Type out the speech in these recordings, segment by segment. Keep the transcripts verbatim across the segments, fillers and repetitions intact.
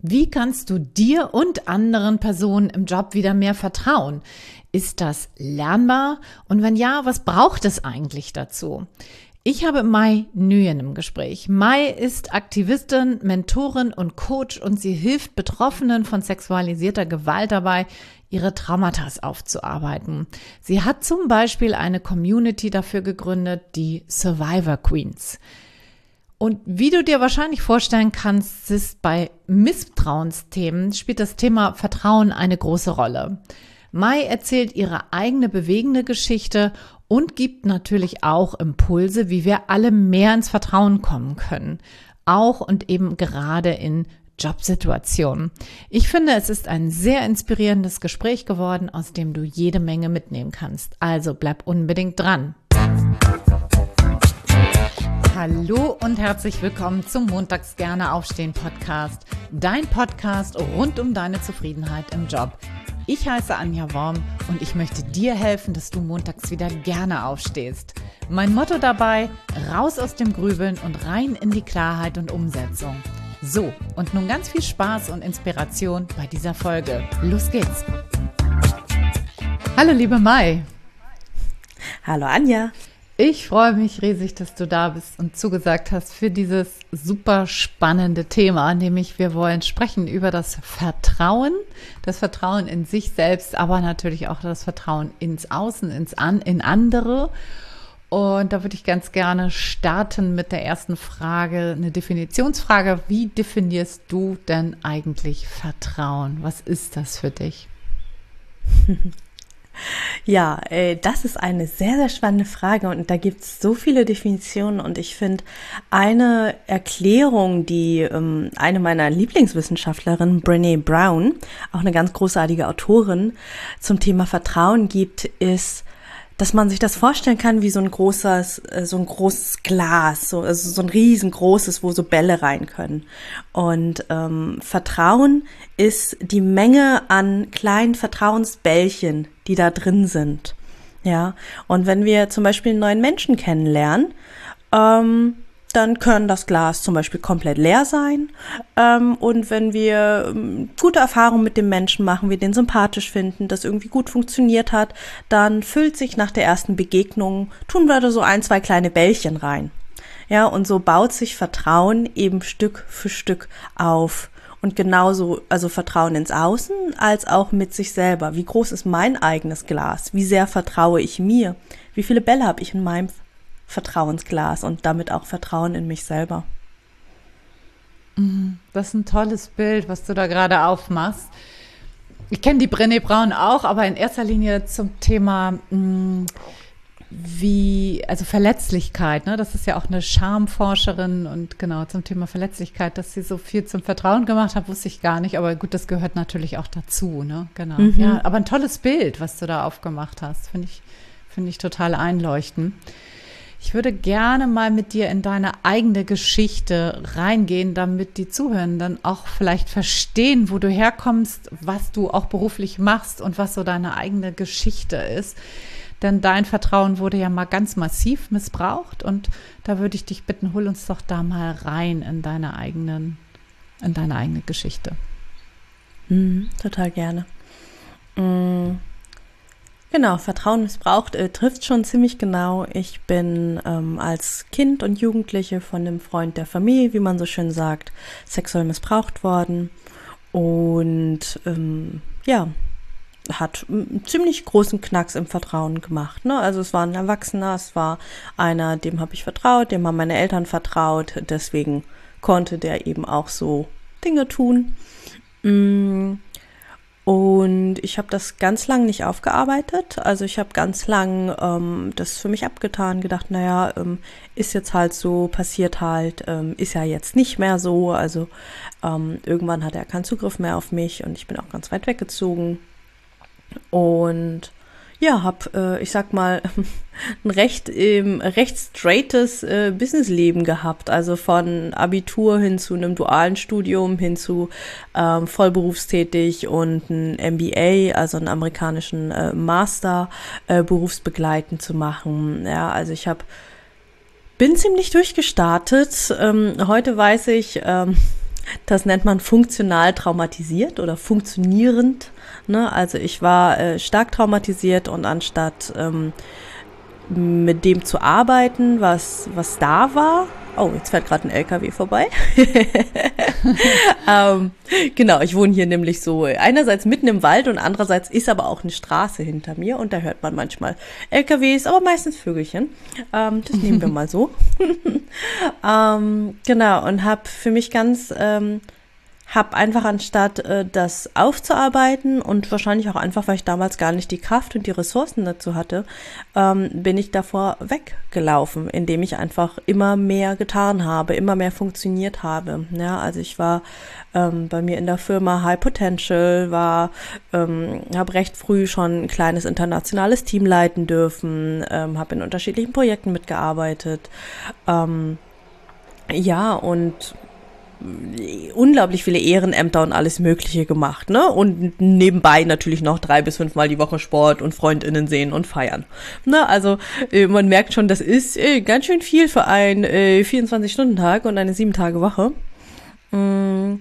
Wie kannst du dir und anderen Personen im Job wieder mehr vertrauen? Ist das lernbar? Und wenn ja, was braucht es eigentlich dazu? Ich habe Mai Nguyen im Gespräch. Mai ist Aktivistin, Mentorin und Coach und sie hilft Betroffenen von sexualisierter Gewalt dabei, ihre Traumata aufzuarbeiten. Sie hat zum Beispiel eine Community dafür gegründet, die Survivor Queens. Und wie du dir wahrscheinlich vorstellen kannst, ist bei Misstrauensthemen spielt das Thema Vertrauen eine große Rolle. Mai erzählt ihre eigene bewegende Geschichte und gibt natürlich auch Impulse, wie wir alle mehr ins Vertrauen kommen können. Auch und eben gerade in Jobsituationen. Ich finde, es ist ein sehr inspirierendes Gespräch geworden, aus dem du jede Menge mitnehmen kannst. Also bleib unbedingt dran. Hallo und herzlich willkommen zum Montags gerne aufstehen Podcast. Dein Podcast rund um deine Zufriedenheit im Job. Ich heiße Anja Worm und ich möchte dir helfen, dass du montags wieder gerne aufstehst. Mein Motto dabei, raus aus dem Grübeln und rein in die Klarheit und Umsetzung. So, und nun ganz viel Spaß und Inspiration bei dieser Folge. Los geht's! Hallo liebe Mai. Hallo Anja. Ich freue mich riesig, dass du da bist und zugesagt hast für dieses super spannende Thema, nämlich wir wollen sprechen über das Vertrauen, das Vertrauen in sich selbst, aber natürlich auch das Vertrauen ins Außen, ins An, in andere. Und da würde ich ganz gerne starten mit der ersten Frage, eine Definitionsfrage. Wie definierst du denn eigentlich Vertrauen? Was ist das für dich? Ja, äh, das ist eine sehr, sehr spannende Frage und da gibt es so viele Definitionen und ich finde eine Erklärung, die ähm, eine meiner Lieblingswissenschaftlerinnen, Brené Brown, auch eine ganz großartige Autorin, zum Thema Vertrauen gibt, ist, dass man sich das vorstellen kann wie so ein großes, so ein großes Glas, so, also so ein riesengroßes, wo so Bälle rein können. Und ähm, Vertrauen ist die Menge an kleinen Vertrauensbällchen, die da drin sind. Ja. Und wenn wir zum Beispiel einen neuen Menschen kennenlernen, ähm, dann kann das Glas zum Beispiel komplett leer sein. Ähm, und wenn wir ähm, gute Erfahrungen mit dem Menschen machen, wir den sympathisch finden, das irgendwie gut funktioniert hat, dann füllt sich nach der ersten Begegnung, tun wir da so ein, zwei kleine Bällchen rein. Ja, und so baut sich Vertrauen eben Stück für Stück auf. Und genauso, also Vertrauen ins Außen, als auch mit sich selber. Wie groß ist mein eigenes Glas? Wie sehr vertraue ich mir? Wie viele Bälle habe ich in meinem Vertrauensglas und damit auch Vertrauen in mich selber. Das ist ein tolles Bild, was du da gerade aufmachst. Ich kenne die Brené Brown auch, aber in erster Linie zum Thema mh, wie, also Verletzlichkeit, ne? Das ist ja auch eine Schamforscherin und genau zum Thema Verletzlichkeit, dass sie so viel zum Vertrauen gemacht hat, wusste ich gar nicht, aber gut, das gehört natürlich auch dazu, ne? Genau. Mhm. Ja, aber ein tolles Bild, was du da aufgemacht hast, finde ich, finde ich total einleuchtend. Ich würde gerne mal mit dir in deine eigene Geschichte reingehen, damit die Zuhörenden auch vielleicht verstehen, wo du herkommst, was du auch beruflich machst und was so deine eigene Geschichte ist. Denn dein Vertrauen wurde ja mal ganz massiv missbraucht und da würde ich dich bitten, hol uns doch da mal rein in deine eigenen, in deine eigene Geschichte. Mhm, total gerne. Mhm. Genau, Vertrauen missbraucht äh, trifft schon ziemlich genau. Ich bin ähm, als Kind und Jugendliche von einem Freund der Familie, wie man so schön sagt, sexuell missbraucht worden und ähm, ja, hat einen ziemlich großen Knacks im Vertrauen gemacht. Ne? Also es war ein Erwachsener, es war einer, dem habe ich vertraut, dem haben meine Eltern vertraut, deswegen konnte der eben auch so Dinge tun. Mm. Und ich habe das ganz lang nicht aufgearbeitet. Also ich habe ganz lang ähm, das für mich abgetan, gedacht, naja, ähm, ist jetzt halt so, passiert halt, ähm, ist ja jetzt nicht mehr so. Also ähm, irgendwann hatte er keinen Zugriff mehr auf mich und ich bin auch ganz weit weggezogen. Und ja, habe, äh, ich sag mal, ein recht, ähm, recht straightes äh, Businessleben gehabt. Also von Abitur hin zu einem dualen Studium, hin zu ähm, vollberufstätig und ein M B A, also einen amerikanischen äh, Master äh, berufsbegleitend zu machen. Ja, also ich habe bin ziemlich durchgestartet. Ähm, heute weiß ich, ähm, Das nennt man funktional traumatisiert oder funktionierend. Ne? Also ich war äh, stark traumatisiert und anstatt ähm, mit dem zu arbeiten, was, was da war. Oh, jetzt fährt gerade ein L K W vorbei. ähm, genau, ich wohne hier nämlich so einerseits mitten im Wald und andererseits ist aber auch eine Straße hinter mir und da hört man manchmal L K Ws, aber meistens Vögelchen. Ähm, das nehmen wir mal so. ähm, genau, und habe für mich ganz... Ähm, habe einfach anstatt äh, das aufzuarbeiten und wahrscheinlich auch einfach, weil ich damals gar nicht die Kraft und die Ressourcen dazu hatte, ähm, bin ich davor weggelaufen, indem ich einfach immer mehr getan habe, immer mehr funktioniert habe. Ja, also ich war ähm, bei mir in der Firma High Potential, war, ähm, habe recht früh schon ein kleines internationales Team leiten dürfen, ähm, habe in unterschiedlichen Projekten mitgearbeitet. Ähm, ja, und unglaublich viele Ehrenämter und alles Mögliche gemacht, ne? Und nebenbei natürlich noch drei bis fünfmal die Woche Sport und FreundInnen sehen und feiern. Ne? Also äh, man merkt schon, das ist äh, ganz schön viel für einen äh, vierundzwanzig-Stunden-Tag und eine sieben-Tage-Woche. Mm.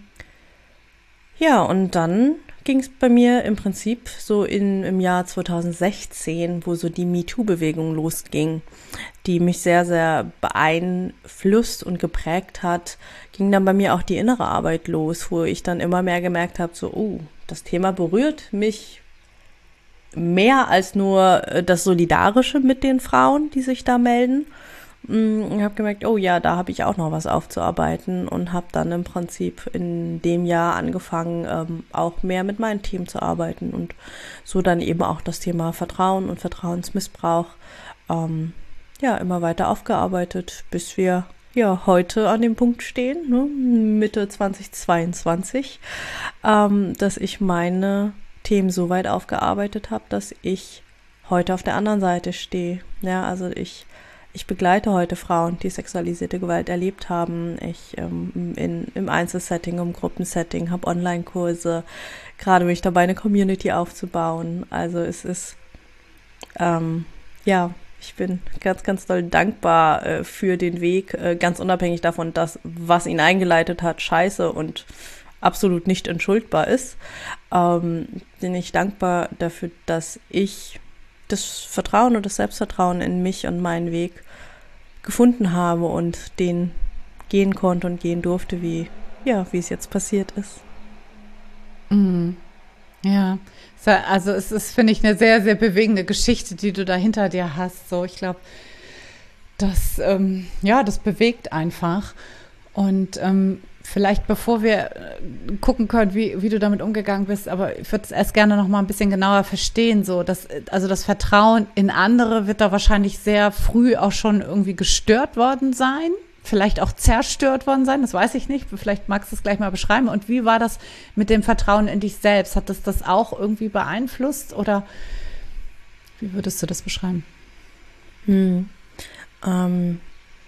Ja, und dann ging es bei mir im Prinzip so in, im Jahr zweitausendsechzehn, wo so die MeToo-Bewegung losging, die mich sehr, sehr beeinflusst und geprägt hat, ging dann bei mir auch die innere Arbeit los, wo ich dann immer mehr gemerkt habe, so, oh, das Thema berührt mich mehr als nur das Solidarische mit den Frauen, die sich da melden. Ich habe gemerkt, oh ja, da habe ich auch noch was aufzuarbeiten und habe dann im Prinzip in dem Jahr angefangen, ähm, auch mehr mit meinem Team zu arbeiten und so dann eben auch das Thema Vertrauen und Vertrauensmissbrauch ähm, ja immer weiter aufgearbeitet, bis wir ja heute an dem Punkt stehen, ne, Mitte zweitausendzweiundzwanzig, ähm, dass ich meine Themen so weit aufgearbeitet habe, dass ich heute auf der anderen Seite stehe. Ja, also ich Ich begleite heute Frauen, die sexualisierte Gewalt erlebt haben. Ich ähm, in, im Einzelsetting, im Gruppensetting, habe Online-Kurse, gerade bin ich dabei, eine Community aufzubauen. Also es ist, ähm, ja, ich bin ganz, ganz doll dankbar äh, für den Weg, äh, ganz unabhängig davon, dass was ihn eingeleitet hat, scheiße und absolut nicht entschuldbar ist. Ähm, bin ich dankbar dafür, dass ich das Vertrauen und das Selbstvertrauen in mich und meinen Weg gefunden habe und den gehen konnte und gehen durfte, wie, ja, wie es jetzt passiert ist. Mhm. Ja, also es ist, finde ich, eine sehr, sehr bewegende Geschichte, die du da hinter dir hast. So, ich glaube, das, ähm, ja, das bewegt einfach. Und ähm, vielleicht, bevor wir gucken können, wie, wie du damit umgegangen bist, aber ich würde es erst gerne noch mal ein bisschen genauer verstehen. So, dass, also das Vertrauen in andere wird da wahrscheinlich sehr früh auch schon irgendwie gestört worden sein, vielleicht auch zerstört worden sein, das weiß ich nicht. Vielleicht magst du es gleich mal beschreiben. Und wie war das mit dem Vertrauen in dich selbst? Hat das das auch irgendwie beeinflusst oder wie würdest du das beschreiben? Hm. Ähm,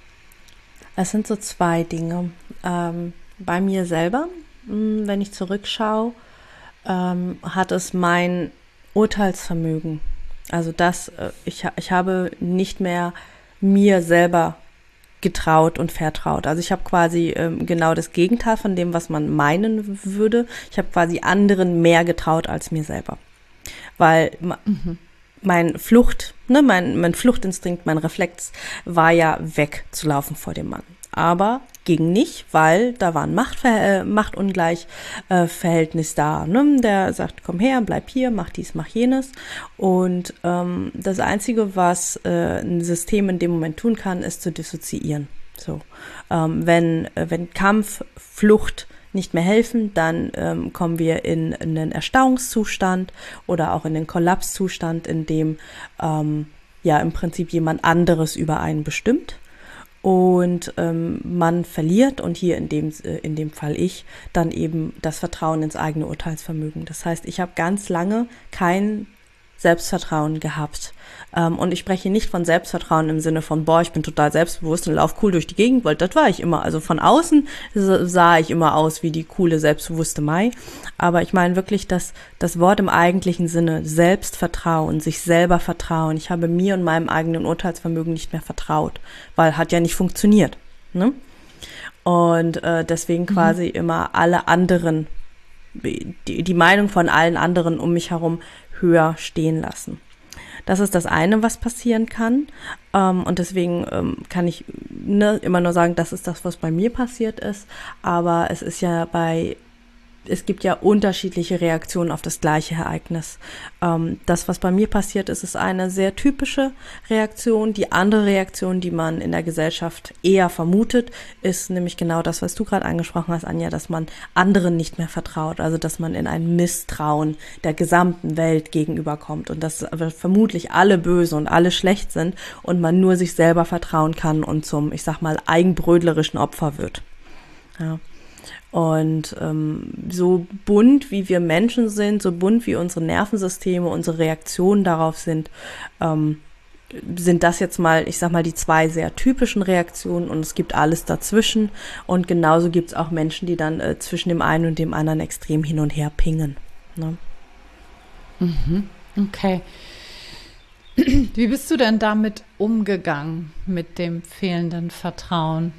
es sind so zwei Dinge. Ähm, bei mir selber, wenn ich zurückschaue, ähm, hat es mein Urteilsvermögen. Also das, ich, ich habe nicht mehr mir selber getraut und vertraut. Also ich habe quasi ähm, genau das Gegenteil von dem, was man meinen würde. Ich habe quasi anderen mehr getraut als mir selber. Weil mhm. mein Flucht, ne, mein, mein Fluchtinstinkt, mein Reflex war ja wegzulaufen vor dem Mann. Aber ging nicht, weil da war ein Machtver- äh, Machtungleichverhältnis äh, da. Ne? Der sagt, komm her, bleib hier, mach dies, mach jenes. Und ähm, das Einzige, was äh, ein System in dem Moment tun kann, ist zu dissoziieren. So, ähm, wenn, äh, wenn Kampf, Flucht nicht mehr helfen, dann ähm, kommen wir in, in einen Erstarrungszustand oder auch in den Kollapszustand, in dem ähm, ja im Prinzip jemand anderes über einen bestimmt. Und ähm, man verliert, und hier in dem, äh, in dem Fall ich, dann eben das Vertrauen ins eigene Urteilsvermögen. Das heißt, ich habe ganz lange kein Selbstvertrauen gehabt. Ähm, und ich spreche nicht von Selbstvertrauen im Sinne von, boah, ich bin total selbstbewusst und laufe cool durch die Gegend, weil das war ich immer. Also von außen sah ich immer aus wie die coole, selbstbewusste Mai. Aber ich meine wirklich das, das Wort im eigentlichen Sinne, Selbstvertrauen, sich selber vertrauen. Ich habe mir und meinem eigenen Urteilsvermögen nicht mehr vertraut, weil hat ja nicht funktioniert. Ne? Und äh, deswegen quasi mhm. immer alle anderen, die, die Meinung von allen anderen um mich herum höher stehen lassen. Das ist das eine, was passieren kann. Ähm, und deswegen ähm, kann ich ne, immer nur sagen, das ist das, was bei mir passiert ist. Aber es ist ja bei, es gibt ja unterschiedliche Reaktionen auf das gleiche Ereignis. Ähm, das, was bei mir passiert ist, ist eine sehr typische Reaktion. Die andere Reaktion, die man in der Gesellschaft eher vermutet, ist nämlich genau das, was du gerade angesprochen hast, Anja, dass man anderen nicht mehr vertraut. Also, dass man in ein Misstrauen der gesamten Welt gegenüberkommt und dass vermutlich alle böse und alle schlecht sind und man nur sich selber vertrauen kann und zum, ich sag mal, eigenbrötlerischen Opfer wird. Ja. Und ähm, so bunt wie wir Menschen sind, so bunt wie unsere Nervensysteme, unsere Reaktionen darauf sind, ähm, sind das jetzt mal, ich sag mal, die zwei sehr typischen Reaktionen und es gibt alles dazwischen. Und genauso gibt es auch Menschen, die dann äh, zwischen dem einen und dem anderen extrem hin und her pingen. Ne? Mhm. Okay. Wie bist du denn damit umgegangen, mit dem fehlenden Vertrauen?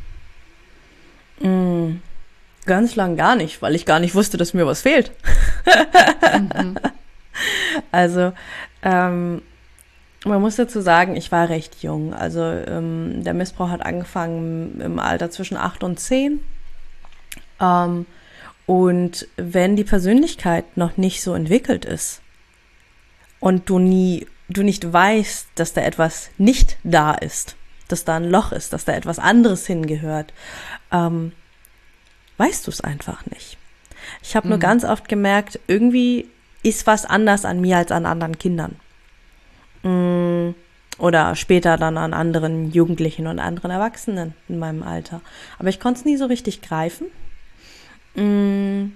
Mm. Ganz lang gar nicht, weil ich gar nicht wusste, dass mir was fehlt. mhm. Also, ähm, man muss dazu sagen, ich war recht jung. Also, ähm, der Missbrauch hat angefangen im Alter zwischen acht und zehn. Ähm, und wenn die Persönlichkeit noch nicht so entwickelt ist und du nie, du nicht weißt, dass da etwas nicht da ist, dass da ein Loch ist, dass da etwas anderes hingehört, ähm, weißt du es einfach nicht. Ich habe mhm. nur ganz oft gemerkt, irgendwie ist was anders an mir als an anderen Kindern. Mm, oder später dann an anderen Jugendlichen und anderen Erwachsenen in meinem Alter. Aber ich konnte es nie so richtig greifen. Mm,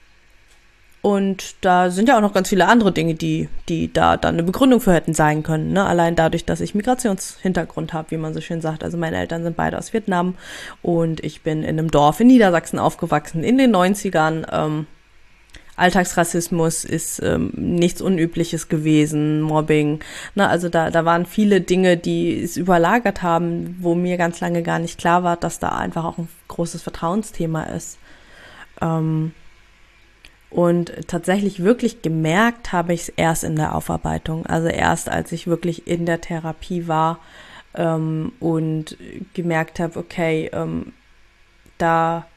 und da sind ja auch noch ganz viele andere Dinge, die, die da dann eine Begründung für hätten sein können. Ne? Allein dadurch, dass ich Migrationshintergrund habe, wie man so schön sagt. Also meine Eltern sind beide aus Vietnam und ich bin in einem Dorf in Niedersachsen aufgewachsen in den neunzigern. Ähm, Alltagsrassismus ist ähm, nichts Unübliches gewesen, Mobbing. Ne? Also da, da waren viele Dinge, die es überlagert haben, wo mir ganz lange gar nicht klar war, dass da einfach auch ein großes Vertrauensthema ist. Ähm, Und tatsächlich wirklich gemerkt habe ich es erst in der Aufarbeitung, also erst als ich wirklich in der Therapie war ähm, und gemerkt habe, okay, ähm, da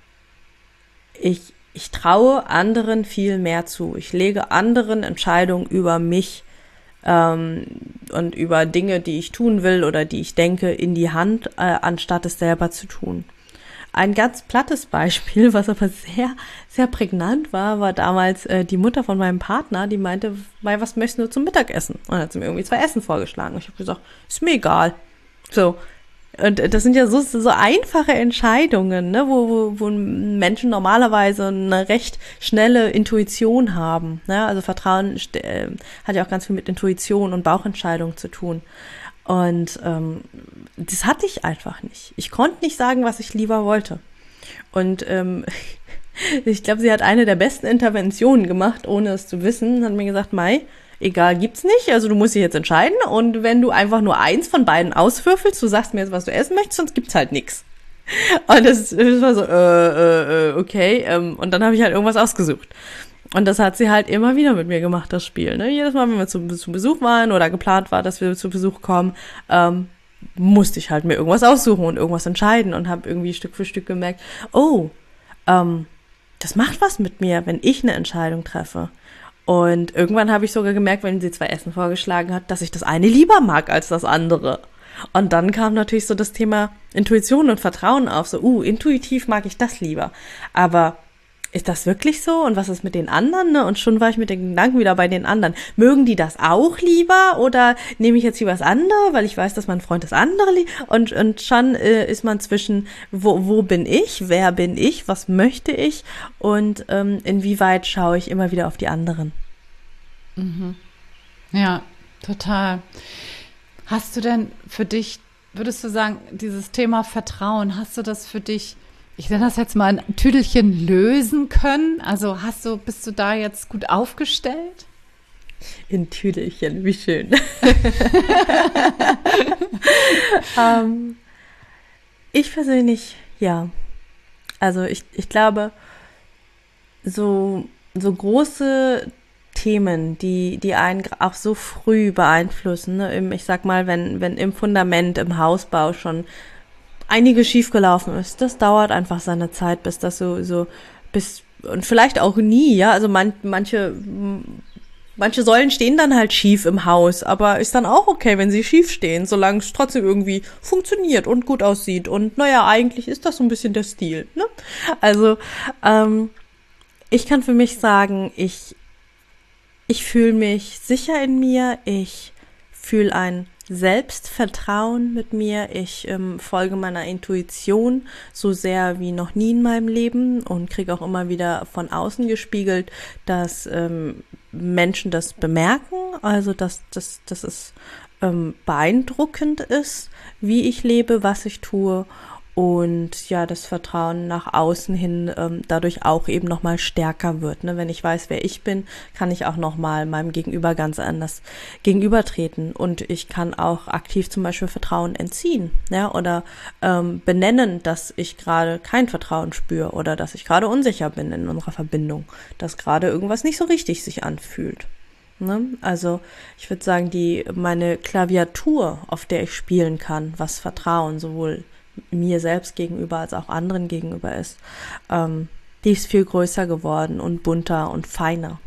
ich, ich traue anderen viel mehr zu. Ich lege anderen Entscheidungen über mich ähm, und über Dinge, die ich tun will oder die ich denke, in die Hand, äh, anstatt es selber zu tun. Ein ganz plattes Beispiel, was aber sehr, sehr prägnant war, war damals äh, die Mutter von meinem Partner, die meinte, Mai, was möchtest du zum Mittagessen? Und dann hat sie mir irgendwie zwei Essen vorgeschlagen. Und ich habe gesagt, ist mir egal. So. Und das sind ja so, so einfache Entscheidungen, ne, wo, wo, wo Menschen normalerweise eine recht schnelle Intuition haben. Ne? Also Vertrauen äh, hat ja auch ganz viel mit Intuition und Bauchentscheidung zu tun. Und ähm, das hatte ich einfach nicht. Ich konnte nicht sagen, was ich lieber wollte. Und ähm, ich glaube, sie hat eine der besten Interventionen gemacht, ohne es zu wissen. Hat mir gesagt, Mai, egal, gibt's nicht. Also du musst dich jetzt entscheiden. Und wenn du einfach nur eins von beiden auswürfelst, du sagst mir jetzt, was du essen möchtest, sonst gibt's halt nichts. Und das, das war so, äh, äh, okay. Ähm, und dann habe ich halt irgendwas ausgesucht. Und das hat sie halt immer wieder mit mir gemacht, das Spiel. Ne? Jedes Mal, wenn wir zu, zu Besuch waren oder geplant war, dass wir zu Besuch kommen, ähm, musste ich halt mir irgendwas aussuchen und irgendwas entscheiden und habe irgendwie Stück für Stück gemerkt, oh, ähm, das macht was mit mir, wenn ich eine Entscheidung treffe. Und irgendwann habe ich sogar gemerkt, wenn sie zwei Essen vorgeschlagen hat, dass ich das eine lieber mag als das andere. Und dann kam natürlich so das Thema Intuition und Vertrauen auf, so, uh, intuitiv mag ich das lieber. Aber ist das wirklich so? Und was ist mit den anderen? Ne? Und schon war ich mit den Gedanken wieder bei den anderen. Mögen die das auch lieber? Oder nehme ich jetzt lieber das andere, weil ich weiß, dass mein Freund das andere liebt? Und, und schon äh, ist man zwischen, wo, wo bin ich? Wer bin ich? Was möchte ich? Und ähm, inwieweit schaue ich immer wieder auf die anderen? Mhm. Ja, total. Hast du denn für dich, würdest du sagen, dieses Thema Vertrauen, hast du das für dich, ich nenne das jetzt mal ein Tüdelchen, lösen können? Also hast du, bist du da jetzt gut aufgestellt? In Tüdelchen, wie schön. ähm, ich persönlich, ja. Also ich, ich glaube, so, so große Themen, die, die einen auch so früh beeinflussen, ne? Im, ich sag mal, wenn, wenn im Fundament, im Hausbau schon einiges schiefgelaufen ist, das dauert einfach seine Zeit, bis das so, so, bis, und vielleicht auch nie, ja, also man, manche, manche Säulen stehen dann halt schief im Haus, aber ist dann auch okay, wenn sie schief stehen, solange es trotzdem irgendwie funktioniert und gut aussieht und naja, eigentlich ist das so ein bisschen der Stil, ne? Also, ähm, ich kann für mich sagen, ich, ich fühle mich sicher in mir, ich fühle ein Selbstvertrauen mit mir, ich ähm, folge meiner Intuition so sehr wie noch nie in meinem Leben und kriege auch immer wieder von außen gespiegelt, dass ähm, Menschen das bemerken, also dass, dass, dass es ähm, beeindruckend ist, wie ich lebe, was ich tue. Und ja, das Vertrauen nach außen hin ähm, dadurch auch eben nochmal stärker wird. Ne? Wenn ich weiß, wer ich bin, kann ich auch nochmal meinem Gegenüber ganz anders gegenübertreten. Und ich kann auch aktiv zum Beispiel Vertrauen entziehen, ja? Oder ähm, benennen, dass ich gerade kein Vertrauen spüre oder dass ich gerade unsicher bin in unserer Verbindung, dass gerade irgendwas nicht so richtig sich anfühlt. Ne? Also ich würde sagen, die meine Klaviatur, auf der ich spielen kann, was Vertrauen sowohl mir selbst gegenüber als auch anderen gegenüber ist, ähm, die ist viel größer geworden und bunter und feiner.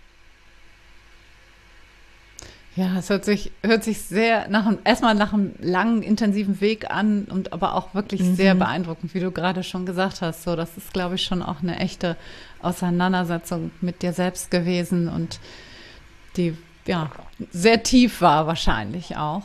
Ja, es hört sich, hört sich sehr nach einem, erstmal nach einem langen, intensiven Weg an und aber auch wirklich mhm. sehr beeindruckend, wie du gerade schon gesagt hast. So, das ist, glaube ich, schon auch eine echte Auseinandersetzung mit dir selbst gewesen und die, ja, sehr tief war wahrscheinlich auch.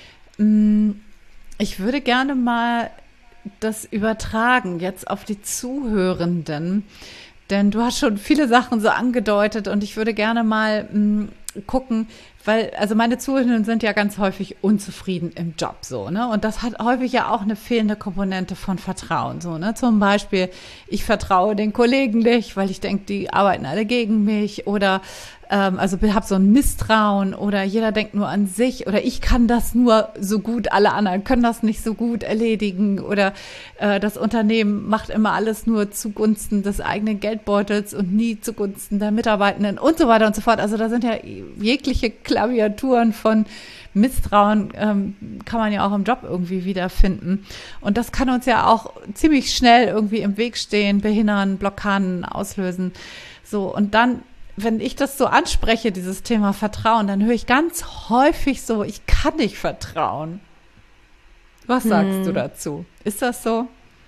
Ich würde gerne mal das übertragen jetzt auf die Zuhörenden, denn du hast schon viele Sachen so angedeutet und ich würde gerne mal mh, gucken, weil, also meine Zuhörenden sind ja ganz häufig unzufrieden im Job, so, ne? Und das hat häufig ja auch eine fehlende Komponente von Vertrauen, so, ne? Zum Beispiel, ich vertraue den Kollegen nicht, weil ich denke, die arbeiten alle gegen mich oder ähm, also habe so ein Misstrauen oder jeder denkt nur an sich oder ich kann das nur so gut, alle anderen können das nicht so gut erledigen oder äh, das Unternehmen macht immer alles nur zugunsten des eigenen Geldbeutels und nie zugunsten der Mitarbeitenden und so weiter und so fort. Also da sind ja jegliche Klaviaturen von Misstrauen ähm, kann man ja auch im Job irgendwie wiederfinden. Und das kann uns ja auch ziemlich schnell irgendwie im Weg stehen, behindern, Blockaden auslösen. So, und dann, wenn ich das so anspreche, dieses Thema Vertrauen, dann höre ich ganz häufig so, ich kann nicht vertrauen. Was sagst hm. du dazu? Ist das so?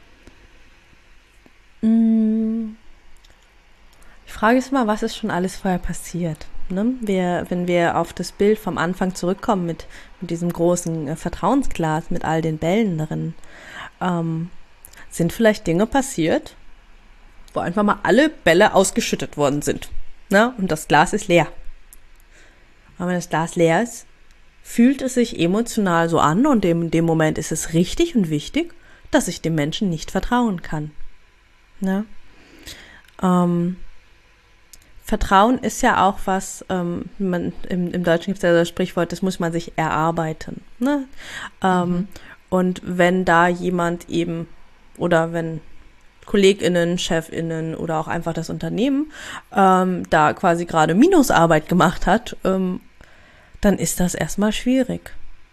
Die Frage ist mal, was ist schon alles vorher passiert? Ne? Wir, wenn wir auf das Bild vom Anfang zurückkommen mit, mit diesem großen äh, Vertrauensglas, mit all den Bällen darin, ähm, sind vielleicht Dinge passiert, wo einfach mal alle Bälle ausgeschüttet worden sind. Ne? Und das Glas ist leer. Aber wenn das Glas leer ist, fühlt es sich emotional so an und in dem Moment ist es richtig und wichtig, dass ich dem Menschen nicht vertrauen kann. Ne? Ähm, Vertrauen ist ja auch was, ähm, man, im, im Deutschen gibt es ja das Sprichwort, das muss man sich erarbeiten. Ne? Ähm, mhm. Und wenn da jemand eben, oder wenn KollegInnen, ChefInnen oder auch einfach das Unternehmen ähm, da quasi gerade Minusarbeit gemacht hat, ähm, dann ist das erstmal schwierig.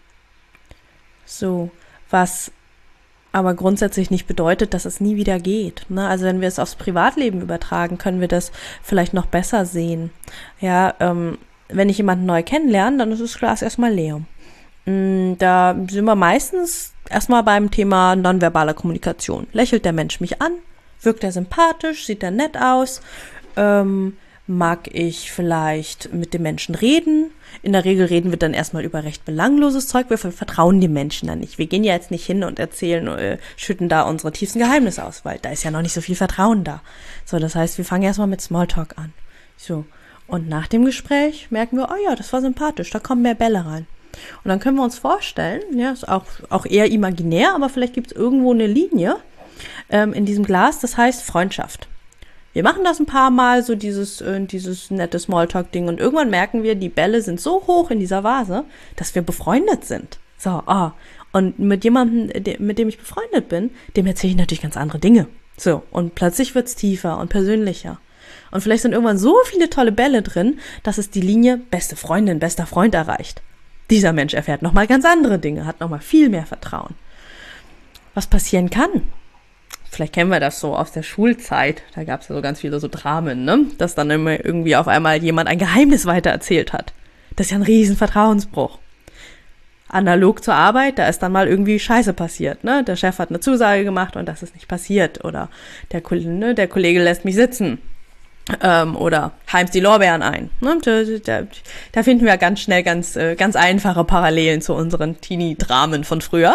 So, was aber grundsätzlich nicht bedeutet, dass es nie wieder geht. Ne? Also wenn wir es aufs Privatleben übertragen, können wir das vielleicht noch besser sehen. Ja, ähm, wenn ich jemanden neu kennenlerne, dann ist das Glas erstmal leer. Mm, da sind wir meistens erstmal beim Thema nonverbaler Kommunikation. Lächelt der Mensch mich an? Wirkt er sympathisch? Sieht er nett aus? Ähm, mag ich vielleicht mit dem Menschen reden? In der Regel reden wir dann erstmal über recht belangloses Zeug. Wir vertrauen dem Menschen dann nicht. Wir gehen ja jetzt nicht hin und erzählen, äh, schütten da unsere tiefsten Geheimnisse aus, weil da ist ja noch nicht so viel Vertrauen da. So, das heißt, wir fangen erstmal mit Smalltalk an. So. Und nach dem Gespräch merken wir, oh ja, das war sympathisch, da kommen mehr Bälle rein. Und dann können wir uns vorstellen, ja, ist auch, auch eher imaginär, aber vielleicht gibt es irgendwo eine Linie ähm, in diesem Glas, das heißt Freundschaft. Wir machen das ein paar Mal, so dieses, äh, dieses nette Smalltalk-Ding und irgendwann merken wir, die Bälle sind so hoch in dieser Vase, dass wir befreundet sind. So, ah. Und mit jemandem, de, mit dem ich befreundet bin, dem erzähle ich natürlich ganz andere Dinge. So, und plötzlich wird's tiefer und persönlicher. Und vielleicht sind irgendwann so viele tolle Bälle drin, dass es die Linie beste Freundin, bester Freund erreicht. Dieser Mensch erfährt nochmal ganz andere Dinge, hat nochmal viel mehr Vertrauen. Was passieren kann? Vielleicht kennen wir das so aus der Schulzeit. Da gab es ja so ganz viele so Dramen, ne? Dass dann immer irgendwie auf einmal jemand ein Geheimnis weitererzählt hat. Das ist ja ein riesen Vertrauensbruch. Analog zur Arbeit, da ist dann mal irgendwie Scheiße passiert, ne? Der Chef hat eine Zusage gemacht und das ist nicht passiert. Oder der, ne, der Kollege lässt mich sitzen. Ähm, oder heimst die Lorbeeren ein. Ne? Da, da, da finden wir ganz schnell ganz, äh, ganz einfache Parallelen zu unseren Teenie-Dramen von früher.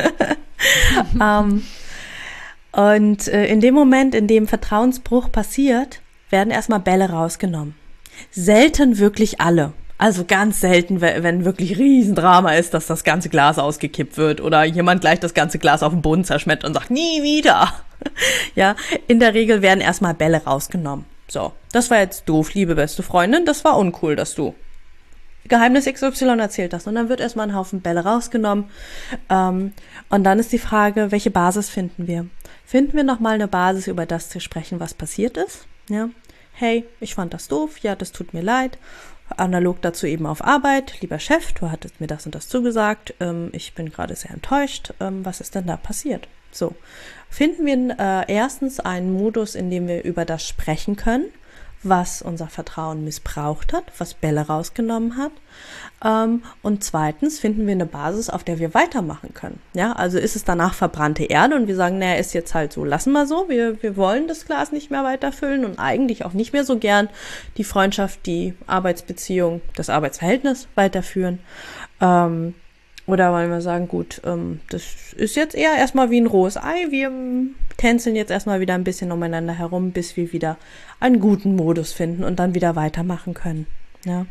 ähm, und äh, in dem Moment, in dem Vertrauensbruch passiert, werden erstmal Bälle rausgenommen. Selten wirklich alle. Also ganz selten, wenn wirklich Riesendrama ist, dass das ganze Glas ausgekippt wird oder jemand gleich das ganze Glas auf den Boden zerschmettert und sagt, nie wieder. Ja, in der Regel werden erstmal Bälle rausgenommen. So, das war jetzt doof, liebe beste Freundin, das war uncool, dass du Geheimnis X Y erzählt hast. Und dann wird erstmal ein Haufen Bälle rausgenommen. Ähm, und dann ist die Frage, welche Basis finden wir? Finden wir nochmal eine Basis, über das zu sprechen, was passiert ist? Ja, hey, ich fand das doof, ja, das tut mir leid. Analog dazu eben auf Arbeit, lieber Chef, du hattest mir das und das zugesagt, ähm, ich bin gerade sehr enttäuscht, ähm, was ist denn da passiert? So, finden wir äh, erstens einen Modus, in dem wir über das sprechen können, was unser Vertrauen missbraucht hat, was Bälle rausgenommen hat. Ähm, und zweitens finden wir eine Basis, auf der wir weitermachen können. Ja, also ist es danach verbrannte Erde und wir sagen, naja, ist jetzt halt so, lassen wir so, wir, wir wollen das Glas nicht mehr weiterfüllen und eigentlich auch nicht mehr so gern die Freundschaft, die Arbeitsbeziehung, das Arbeitsverhältnis weiterführen. Ähm, Oder wollen wir sagen, gut, ähm, das ist jetzt eher erstmal wie ein rohes Ei. Wir ähm, tänzeln jetzt erstmal wieder ein bisschen umeinander herum, bis wir wieder einen guten Modus finden und dann wieder weitermachen können. Ja.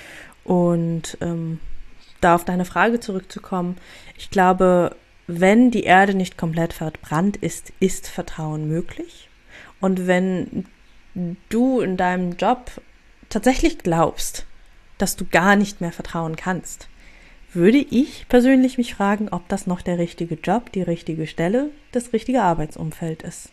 Und ähm, da auf deine Frage zurückzukommen, ich glaube, wenn die Erde nicht komplett verbrannt ist, ist Vertrauen möglich. Und wenn du in deinem Job tatsächlich glaubst, dass du gar nicht mehr vertrauen kannst, würde ich persönlich mich fragen, ob das noch der richtige Job, die richtige Stelle, das richtige Arbeitsumfeld ist.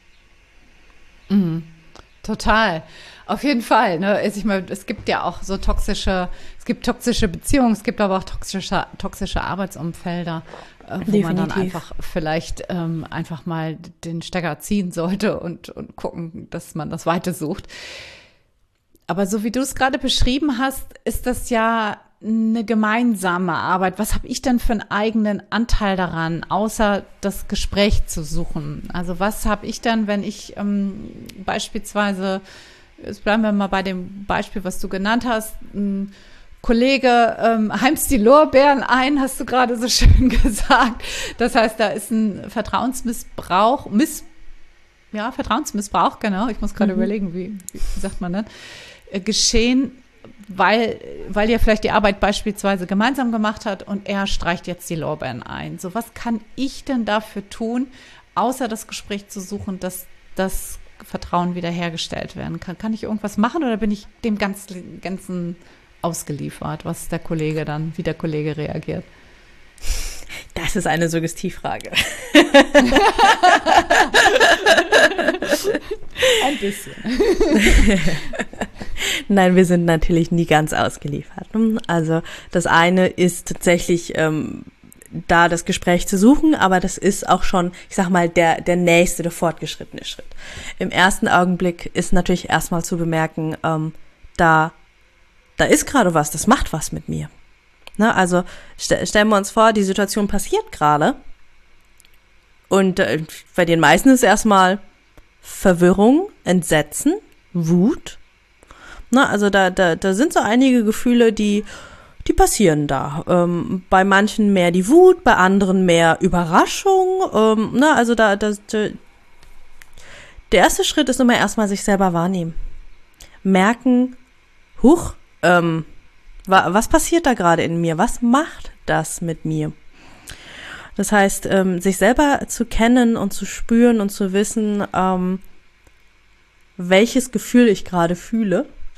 Mhm. Total. Auf jeden Fall. Ne? Also ich meine, es gibt ja auch so toxische, es gibt toxische Beziehungen, es gibt aber auch toxische, toxische Arbeitsumfelder, äh, wo Definitiv. man dann einfach vielleicht ähm, einfach mal den Stecker ziehen sollte und, und gucken, dass man das weiter sucht. Aber so wie du es gerade beschrieben hast, ist das ja eine gemeinsame Arbeit. Was habe ich denn für einen eigenen Anteil daran, außer das Gespräch zu suchen? Also was habe ich dann, wenn ich ähm, beispielsweise, jetzt bleiben wir mal bei dem Beispiel, was du genannt hast, ein Kollege ähm, heimst die Lorbeeren ein, hast du gerade so schön gesagt. Das heißt, da ist ein Vertrauensmissbrauch, Miss, ja, Vertrauensmissbrauch, genau, ich muss gerade mhm. überlegen, wie, wie sagt man das, äh, geschehen, weil, weil ihr vielleicht die Arbeit beispielsweise gemeinsam gemacht habt und er streicht jetzt die Lorbeeren ein. So, was kann ich denn dafür tun, außer das Gespräch zu suchen, dass das Vertrauen wiederhergestellt werden kann? Kann ich irgendwas machen oder bin ich dem ganzen, ganzen ausgeliefert, was der Kollege dann, wie der Kollege reagiert? Das ist eine Suggestivfrage. Ein bisschen. Nein, wir sind natürlich nie ganz ausgeliefert. Also das eine ist tatsächlich ähm, da das Gespräch zu suchen, aber das ist auch schon, ich sag mal, der der nächste, der fortgeschrittene Schritt. Im ersten Augenblick ist natürlich erstmal zu bemerken, ähm, da da ist gerade was, das macht was mit mir. Ne, also st- stellen wir uns vor, die Situation passiert gerade und äh, bei den meisten ist erstmal Verwirrung, Entsetzen, Wut. Ne, also da, da, da sind so einige Gefühle, die, die passieren da. Ähm, bei manchen mehr die Wut, bei anderen mehr Überraschung. Ähm, ne, also da, da, da, der erste Schritt ist immer erstmal sich selber wahrnehmen. Merken, huch, ähm, was passiert da gerade in mir? Was macht das mit mir? Das heißt, ähm, sich selber zu kennen und zu spüren und zu wissen, ähm, welches Gefühl ich gerade fühle,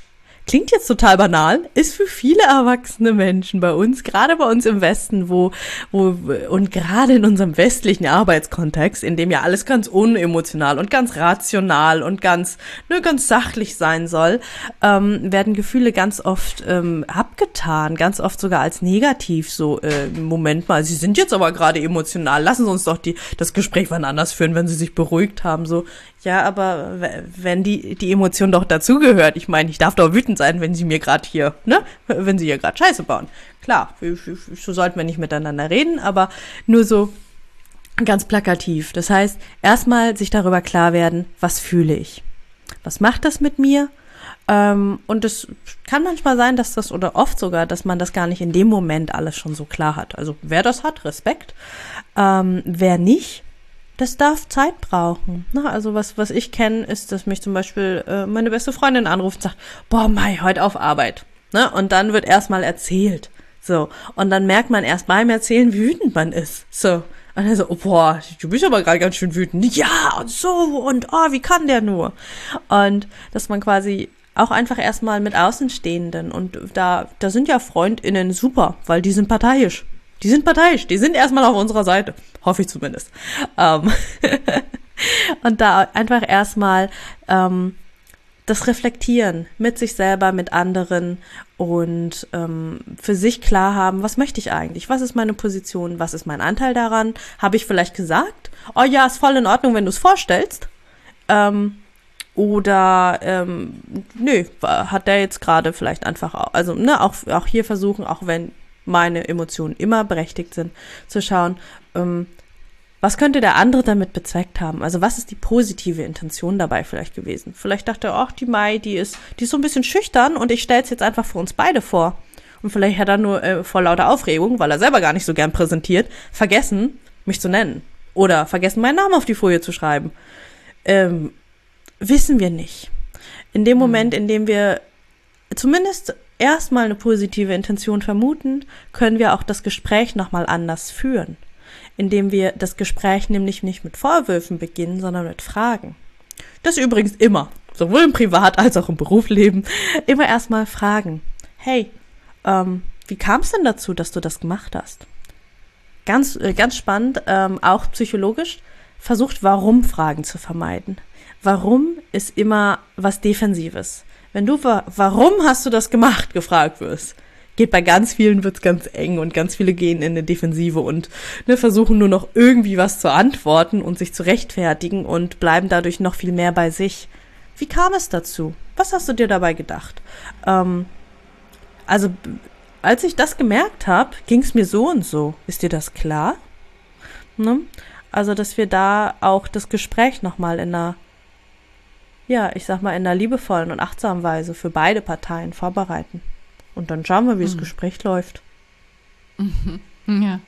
klingt jetzt total banal, ist für viele erwachsene Menschen bei uns, gerade bei uns im Westen, wo, wo, und gerade in unserem westlichen Arbeitskontext, in dem ja alles ganz unemotional und ganz rational und ganz, ne, ganz sachlich sein soll, ähm, werden Gefühle ganz oft ähm, abgetan, ganz oft sogar als negativ, so, äh, Moment mal, Sie sind jetzt aber gerade emotional, lassen Sie uns doch die, das Gespräch wann anders führen, wenn Sie sich beruhigt haben, so. Ja, aber wenn die, die Emotion doch dazugehört, ich meine, ich darf doch wütend sein, wenn Sie mir gerade hier, ne, wenn Sie hier gerade Scheiße bauen. Klar, so sollten wir nicht miteinander reden, aber nur so ganz plakativ. Das heißt, erstmal sich darüber klar werden, was fühle ich? Was macht das mit mir? Ähm, und es kann manchmal sein, dass das, oder oft sogar, dass man das gar nicht in dem Moment alles schon so klar hat. Also wer das hat, Respekt. Ähm, wer nicht, das darf Zeit brauchen. Na, also was, was ich kenne, ist, dass mich zum Beispiel äh, meine beste Freundin anruft und sagt, boah, Mai, heute auf Arbeit. Ne? Und dann wird erstmal erzählt. So. Und dann merkt man erst beim Erzählen, wie wütend man ist. So. Und dann so, oh, boah, du bist aber gerade ganz schön wütend. Ja, und so, und oh, wie kann der nur? Und dass man quasi auch einfach erstmal mit Außenstehenden, und da, da sind ja FreundInnen super, weil die sind parteiisch. Die sind parteiisch, die sind erstmal auf unserer Seite. Hoffe ich zumindest. Ähm und da einfach erstmal ähm, das Reflektieren mit sich selber, mit anderen und ähm, für sich klar haben, was möchte ich eigentlich? Was ist meine Position? Was ist mein Anteil daran? Habe ich vielleicht gesagt, oh ja, ist voll in Ordnung, wenn du es vorstellst? Ähm, oder ähm, nö, hat der jetzt gerade vielleicht einfach, auch, also ne, auch, auch hier versuchen, auch wenn meine Emotionen immer berechtigt sind, zu schauen, ähm, was könnte der andere damit bezweckt haben? Also was ist die positive Intention dabei vielleicht gewesen? Vielleicht dachte er, ach, die Mai, die ist, die ist so ein bisschen schüchtern und ich stelle es jetzt einfach für uns beide vor. Und vielleicht hat er nur äh, vor lauter Aufregung, weil er selber gar nicht so gern präsentiert, vergessen, mich zu nennen. Oder vergessen, meinen Namen auf die Folie zu schreiben. Ähm, wissen wir nicht. In dem Moment, in dem wir zumindest erstmal eine positive Intention vermuten, können wir auch das Gespräch nochmal anders führen, indem wir das Gespräch nämlich nicht mit Vorwürfen beginnen, sondern mit Fragen. Das übrigens immer, sowohl im Privat- als auch im Berufsleben, immer erstmal fragen. Hey, ähm, wie kam es denn dazu, dass du das gemacht hast? Ganz, äh, ganz spannend, ähm, auch psychologisch, versucht Warum-Fragen zu vermeiden. Warum ist immer was Defensives. Wenn du, warum hast du das gemacht, gefragt wirst, geht bei ganz vielen, wird's ganz eng und ganz viele gehen in eine Defensive und ne, versuchen nur noch irgendwie was zu antworten und sich zu rechtfertigen und bleiben dadurch noch viel mehr bei sich. Wie kam es dazu? Was hast du dir dabei gedacht? Ähm, also, als ich das gemerkt habe, ging's mir so und so. Ist dir das klar? Ne? Also, dass wir da auch das Gespräch nochmal in einer ja, ich sag mal, in einer liebevollen und achtsamen Weise für beide Parteien vorbereiten. Und dann schauen wir, wie mhm. das Gespräch läuft. Mhm. Ja.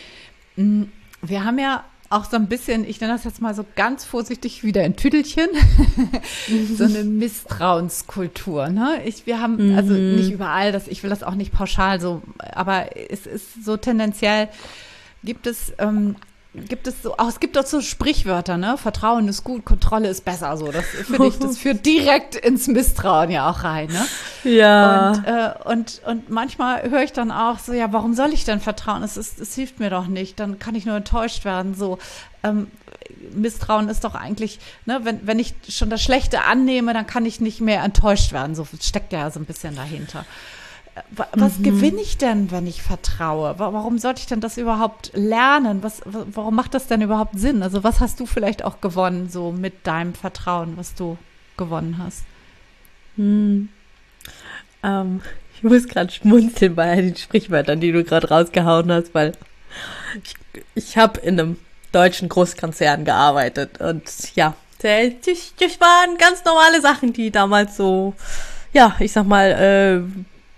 Wir haben ja auch so ein bisschen, ich nenne das jetzt mal so ganz vorsichtig wieder ein Tüdelchen, so eine Misstrauenskultur. Ne? Ich, wir haben, mhm. also nicht überall, das, ich will das auch nicht pauschal so, aber es ist so tendenziell, gibt es ähm, Gibt es so, auch es gibt auch so Sprichwörter, ne? Vertrauen ist gut, Kontrolle ist besser, so. Das finde ich, das führt direkt ins Misstrauen ja auch rein, ne? Ja. Und, äh, und, und manchmal höre ich dann auch so, ja, warum soll ich denn vertrauen? Es ist, es hilft mir doch nicht, dann kann ich nur enttäuscht werden, so. Ähm, Misstrauen ist doch eigentlich, ne, wenn, wenn ich schon das Schlechte annehme, dann kann ich nicht mehr enttäuscht werden, so steckt ja so ein bisschen dahinter. Was mhm. gewinne ich denn, wenn ich vertraue? Warum sollte ich denn das überhaupt lernen? Was, warum macht das denn überhaupt Sinn? Also was hast du vielleicht auch gewonnen, so mit deinem Vertrauen, was du gewonnen hast? Hm. Ähm, ich muss gerade schmunzeln bei den Sprichwörtern, die du gerade rausgehauen hast, weil ich, ich habe in einem deutschen Großkonzern gearbeitet und ja, das, das waren ganz normale Sachen, die damals so, ja, ich sag mal, äh,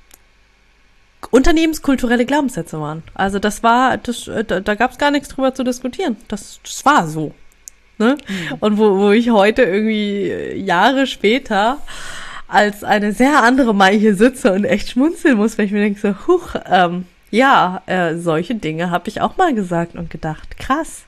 unternehmenskulturelle Glaubenssätze waren. Also das war, das, da, da gab es gar nichts drüber zu diskutieren. Das, das war so. Ne? Mhm. Und wo, wo ich heute irgendwie Jahre später als eine sehr andere Mai hier sitze und echt schmunzeln muss, weil ich mir denke so, huch, ähm, ja, äh, solche Dinge habe ich auch mal gesagt und gedacht. Krass.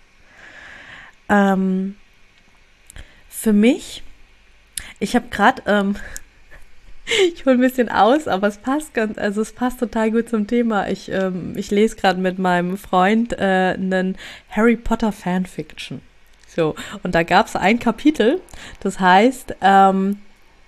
Ähm, für mich, ich habe gerade, ähm, Ich hole ein bisschen aus, aber es passt ganz, also es passt total gut zum Thema. Ich, ähm, ich lese gerade mit meinem Freund äh, einen Harry Potter Fanfiction. So, und da gab es ein Kapitel, das heißt ähm,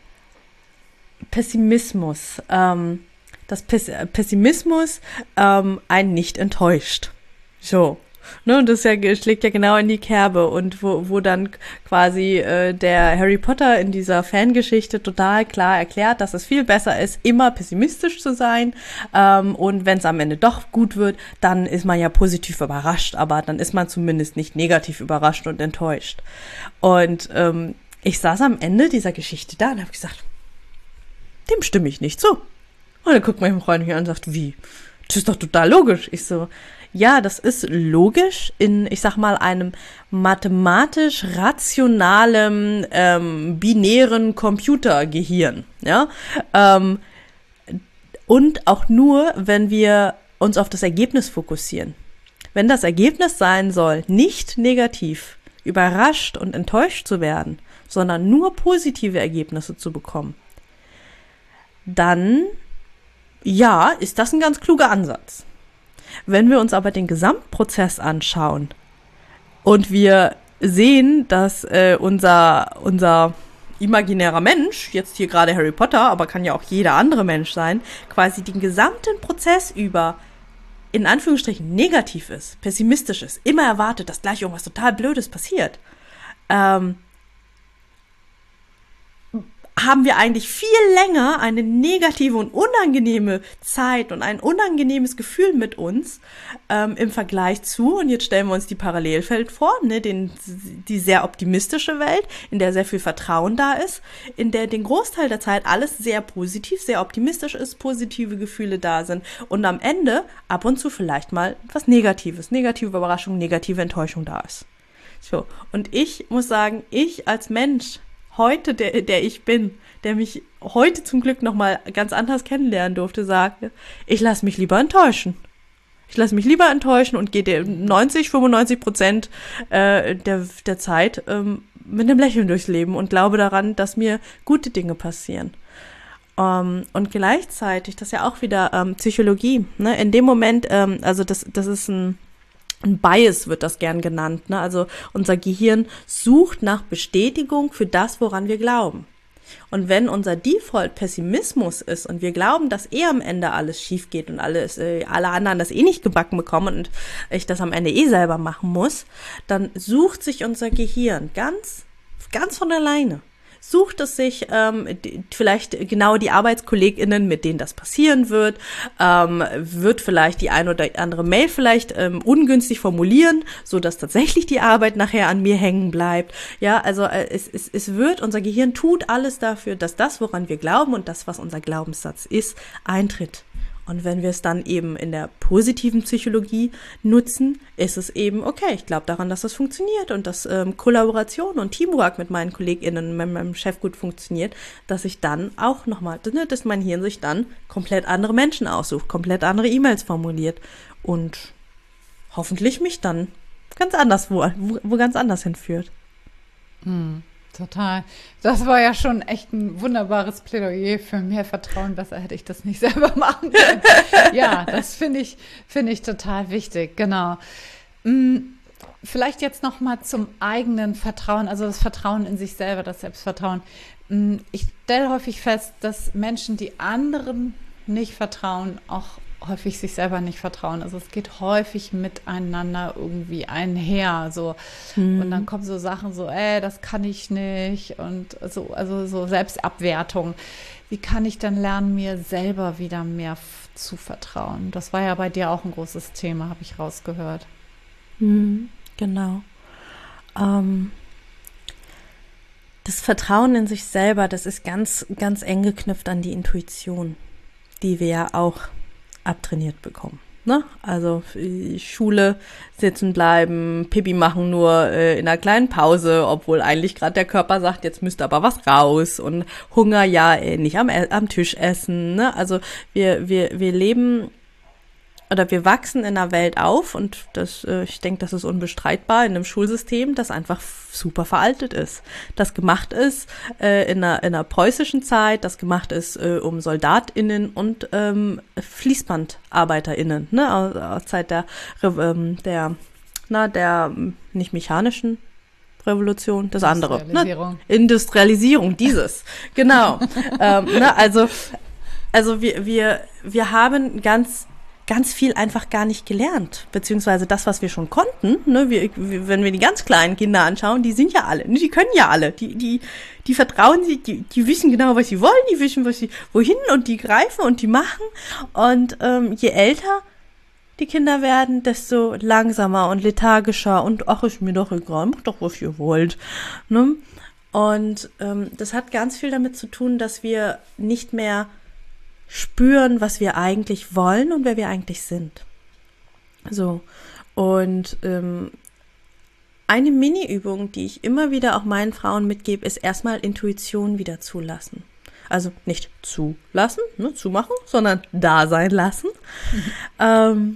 Pessimismus. Ähm, dass Pess- Pessimismus ähm, einen nicht enttäuscht. So. Ne, und das ja, schlägt ja genau in die Kerbe und wo, wo dann quasi äh, der Harry Potter in dieser Fangeschichte total klar erklärt, dass es viel besser ist, immer pessimistisch zu sein ähm, und wenn es am Ende doch gut wird, dann ist man ja positiv überrascht, aber dann ist man zumindest nicht negativ überrascht und enttäuscht. Und ähm, ich saß am Ende dieser Geschichte da und habe gesagt, dem stimme ich nicht zu. Und dann guckt mein Freund mich an und sagt, wie? Das ist doch total logisch. Ich so, ja, das ist logisch in, ich sag mal, einem mathematisch rationalen, ähm, binären Computergehirn, ja, ähm, und auch nur, wenn wir uns auf das Ergebnis fokussieren. Wenn das Ergebnis sein soll, nicht negativ, überrascht und enttäuscht zu werden, sondern nur positive Ergebnisse zu bekommen, dann, ja, ist das ein ganz kluger Ansatz. Wenn wir uns aber den Gesamtprozess anschauen und wir sehen, dass äh, unser, unser imaginärer Mensch, jetzt hier gerade Harry Potter, aber kann ja auch jeder andere Mensch sein, quasi den gesamten Prozess über in Anführungsstrichen negativ ist, pessimistisch ist, immer erwartet, dass gleich irgendwas total Blödes passiert, ähm, haben wir eigentlich viel länger eine negative und unangenehme Zeit und ein unangenehmes Gefühl mit uns ähm, im Vergleich zu, und jetzt stellen wir uns die Parallelwelt vor, ne, den, die sehr optimistische Welt, in der sehr viel Vertrauen da ist, in der den Großteil der Zeit alles sehr positiv, sehr optimistisch ist, positive Gefühle da sind und am Ende ab und zu vielleicht mal was Negatives, negative Überraschung, negative Enttäuschung da ist. So, und ich muss sagen, ich als Mensch, heute, der, der ich bin, der mich heute zum Glück nochmal ganz anders kennenlernen durfte, sagte, ich lasse mich lieber enttäuschen. Ich lasse mich lieber enttäuschen und gehe neunzig, fünfundneunzig Prozent äh, der, der Zeit ähm, mit einem Lächeln durchs Leben und glaube daran, dass mir gute Dinge passieren. Um, und gleichzeitig, das ist ja auch wieder ähm, Psychologie, ne? In dem Moment, ähm, also das, das ist ein Ein Bias wird das gern genannt, ne? Also unser Gehirn sucht nach Bestätigung für das, woran wir glauben. Und wenn unser Default Pessimismus ist und wir glauben, dass eh am Ende alles schief geht und alles, äh, alle anderen das eh nicht gebacken bekommen und ich das am Ende eh selber machen muss, dann sucht sich unser Gehirn ganz, ganz von alleine. Sucht es sich ähm, die, vielleicht genau die ArbeitskollegInnen, mit denen das passieren wird, ähm, wird vielleicht die ein oder andere Mail vielleicht ähm, ungünstig formulieren, so dass tatsächlich die Arbeit nachher an mir hängen bleibt. Ja, also äh, es, es, es wird, unser Gehirn tut alles dafür, dass das, woran wir glauben und das, was unser Glaubenssatz ist, eintritt. Und wenn wir es dann eben in der positiven Psychologie nutzen, ist es eben, okay, ich glaube daran, dass das funktioniert und dass ähm, Kollaboration und Teamwork mit meinen KollegInnen und mit meinem Chef gut funktioniert, dass ich dann auch nochmal, dass mein Hirn sich dann komplett andere Menschen aussucht, komplett andere E-Mails formuliert und hoffentlich mich dann ganz anders, wo, wo, wo ganz anders hinführt. Hm. Total. Das war ja schon echt ein wunderbares Plädoyer für mehr Vertrauen. Besser hätte ich das nicht selber machen können. Ja, das finde ich, finde ich total wichtig. Genau. Vielleicht jetzt noch mal zum eigenen Vertrauen, also das Vertrauen in sich selber, das Selbstvertrauen. Ich stelle häufig fest, dass Menschen, die anderen nicht vertrauen, auch häufig sich selber nicht vertrauen. Also es geht häufig miteinander irgendwie einher. So. Mhm. Und dann kommen so Sachen so, ey, das kann ich nicht. Und so, also so Selbstabwertung. Wie kann ich denn lernen, mir selber wieder mehr f- zu vertrauen? Das war ja bei dir auch ein großes Thema, habe ich rausgehört. Mhm, genau. Ähm, das Vertrauen in sich selber, das ist ganz, ganz eng geknüpft an die Intuition, die wir ja auch abtrainiert bekommen. Ne? Also Schule, sitzen bleiben, Pipi machen nur äh, in einer kleinen Pause, obwohl eigentlich gerade der Körper sagt, jetzt müsste aber was raus und Hunger, ja, äh, nicht am, am Tisch essen. Ne? Also wir, wir, wir leben oder wir wachsen in einer Welt auf und das, äh, ich denke, das ist unbestreitbar in einem Schulsystem, das einfach super veraltet ist. Das gemacht ist äh, in, einer, in einer preußischen Zeit, das gemacht ist äh, um SoldatInnen und ähm, FließbandarbeiterInnen, ne, aus, aus Zeit der, ähm, der, na, der nicht mechanischen Revolution, das andere. Industrialisierung. Ne? Industrialisierung, dieses. Genau. ähm, ne, also, also wir, wir, wir haben ganz ganz viel einfach gar nicht gelernt, beziehungsweise das, was wir schon konnten, ne, wir, wenn wir die ganz kleinen Kinder anschauen, die sind ja alle, ne, die können ja alle, die, die, die vertrauen sich, die, die wissen genau, was sie wollen, die wissen, was sie, wohin und die greifen und die machen und ähm, je älter die Kinder werden, desto langsamer und lethargischer und ach, ist mir doch egal, macht doch, was ihr wollt, ne, und ähm, das hat ganz viel damit zu tun, dass wir nicht mehr spüren, was wir eigentlich wollen und wer wir eigentlich sind. So, und ähm, eine Mini-Übung, die ich immer wieder auch meinen Frauen mitgebe, ist erstmal Intuition wieder zulassen. Also nicht zulassen, ne, zumachen, sondern da sein lassen. Mhm. Ähm,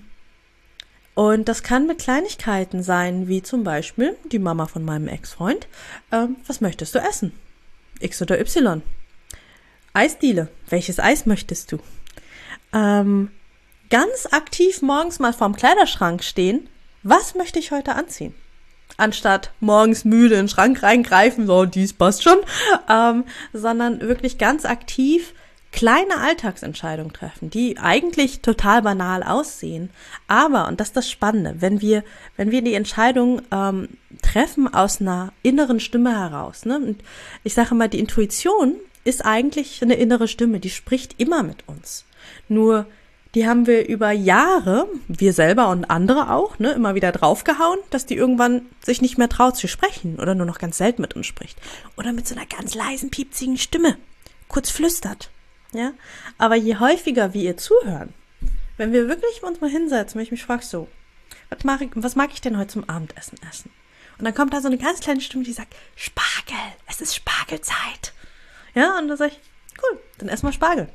und das kann mit Kleinigkeiten sein, wie zum Beispiel die Mama von meinem Ex-Freund. Ähm, was möchtest du essen? X oder Y? Eisdiele. Welches Eis möchtest du? Ähm, ganz aktiv morgens mal vorm Kleiderschrank stehen. Was möchte ich heute anziehen? Anstatt morgens müde in den Schrank reingreifen, so, dies passt schon, ähm, sondern wirklich ganz aktiv kleine Alltagsentscheidungen treffen, die eigentlich total banal aussehen. Aber, und das ist das Spannende, wenn wir, wenn wir die Entscheidung ähm, treffen aus einer inneren Stimme heraus, ne? Und ich sage mal, die Intuition ist eigentlich eine innere Stimme, die spricht immer mit uns. Nur, die haben wir über Jahre, wir selber und andere auch, ne, immer wieder draufgehauen, dass die irgendwann sich nicht mehr traut zu sprechen oder nur noch ganz selten mit uns spricht. Oder mit so einer ganz leisen, piepsigen Stimme, kurz flüstert, ja. Aber je häufiger wir ihr zuhören, wenn wir wirklich uns mal hinsetzen, wenn ich mich frage, so, was mag ich, was mag ich denn heute zum Abendessen essen? Und dann kommt da so eine ganz kleine Stimme, die sagt, Spargel, es ist Spargelzeit. Ja, und dann sage ich, cool, dann essen wir Spargel.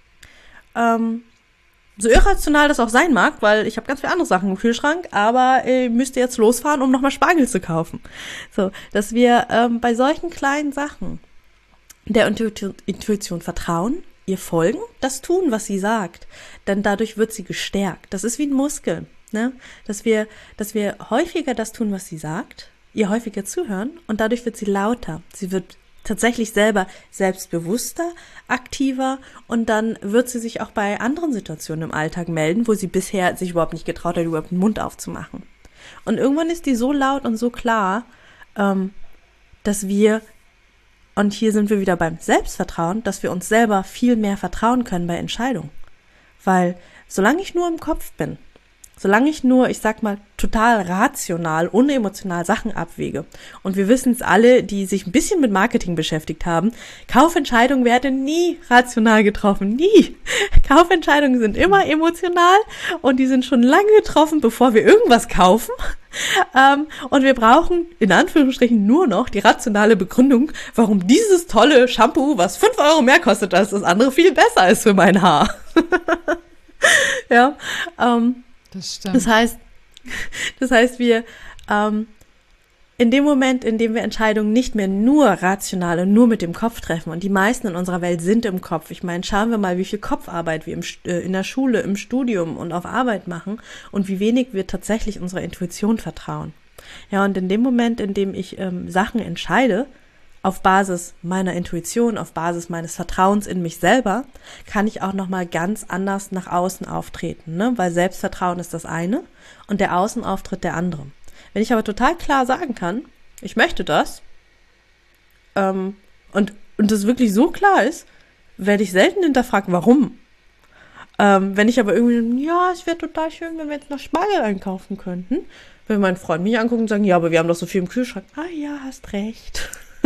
Ähm, so irrational das auch sein mag, weil ich habe ganz viele andere Sachen im Kühlschrank, aber ich müsste jetzt losfahren, um nochmal Spargel zu kaufen. So, dass wir ähm, bei solchen kleinen Sachen der Intuition, Intuition vertrauen, ihr folgen, das tun, was sie sagt, denn dadurch wird sie gestärkt. Das ist wie ein Muskel, ne? Dass wir, dass wir häufiger das tun, was sie sagt, ihr häufiger zuhören und dadurch wird sie lauter. Sie wird tatsächlich selber selbstbewusster, aktiver und dann wird sie sich auch bei anderen Situationen im Alltag melden, wo sie bisher sich überhaupt nicht getraut hat, überhaupt den Mund aufzumachen. Und irgendwann ist die so laut und so klar, ähm, dass wir, und hier sind wir wieder beim Selbstvertrauen, dass wir uns selber viel mehr vertrauen können bei Entscheidungen. Weil solange ich nur im Kopf bin, solange ich nur, ich sag mal, total rational, unemotional Sachen abwäge. Und wir wissen es alle, die sich ein bisschen mit Marketing beschäftigt haben, Kaufentscheidungen werden nie rational getroffen, nie. Kaufentscheidungen sind immer emotional und die sind schon lange getroffen, bevor wir irgendwas kaufen. Ähm, und wir brauchen in Anführungsstrichen nur noch die rationale Begründung, warum dieses tolle Shampoo, was fünf Euro mehr kostet als das andere, viel besser ist für mein Haar. Ja, ähm, Das stimmt. Das heißt, das heißt, wir ähm, in dem Moment, in dem wir Entscheidungen nicht mehr nur rational und nur mit dem Kopf treffen, und die meisten in unserer Welt sind im Kopf. Ich meine, schauen wir mal, wie viel Kopfarbeit wir im, äh, in der Schule, im Studium und auf Arbeit machen und wie wenig wir tatsächlich unserer Intuition vertrauen. Ja, und in dem Moment, in dem ich ähm, Sachen entscheide, auf Basis meiner Intuition, auf Basis meines Vertrauens in mich selber, kann ich auch nochmal ganz anders nach außen auftreten, ne? Weil Selbstvertrauen ist das eine und der Außenauftritt der andere. Wenn ich aber total klar sagen kann, ich möchte das, ähm, und, und das wirklich so klar ist, werde ich selten hinterfragt, warum. Ähm, wenn ich aber irgendwie, ja, es wäre total schön, wenn wir jetzt noch Spargel einkaufen könnten, wenn mein Freund mich anguckt und sagt, ja, aber wir haben doch so viel im Kühlschrank. Ah ja, hast recht.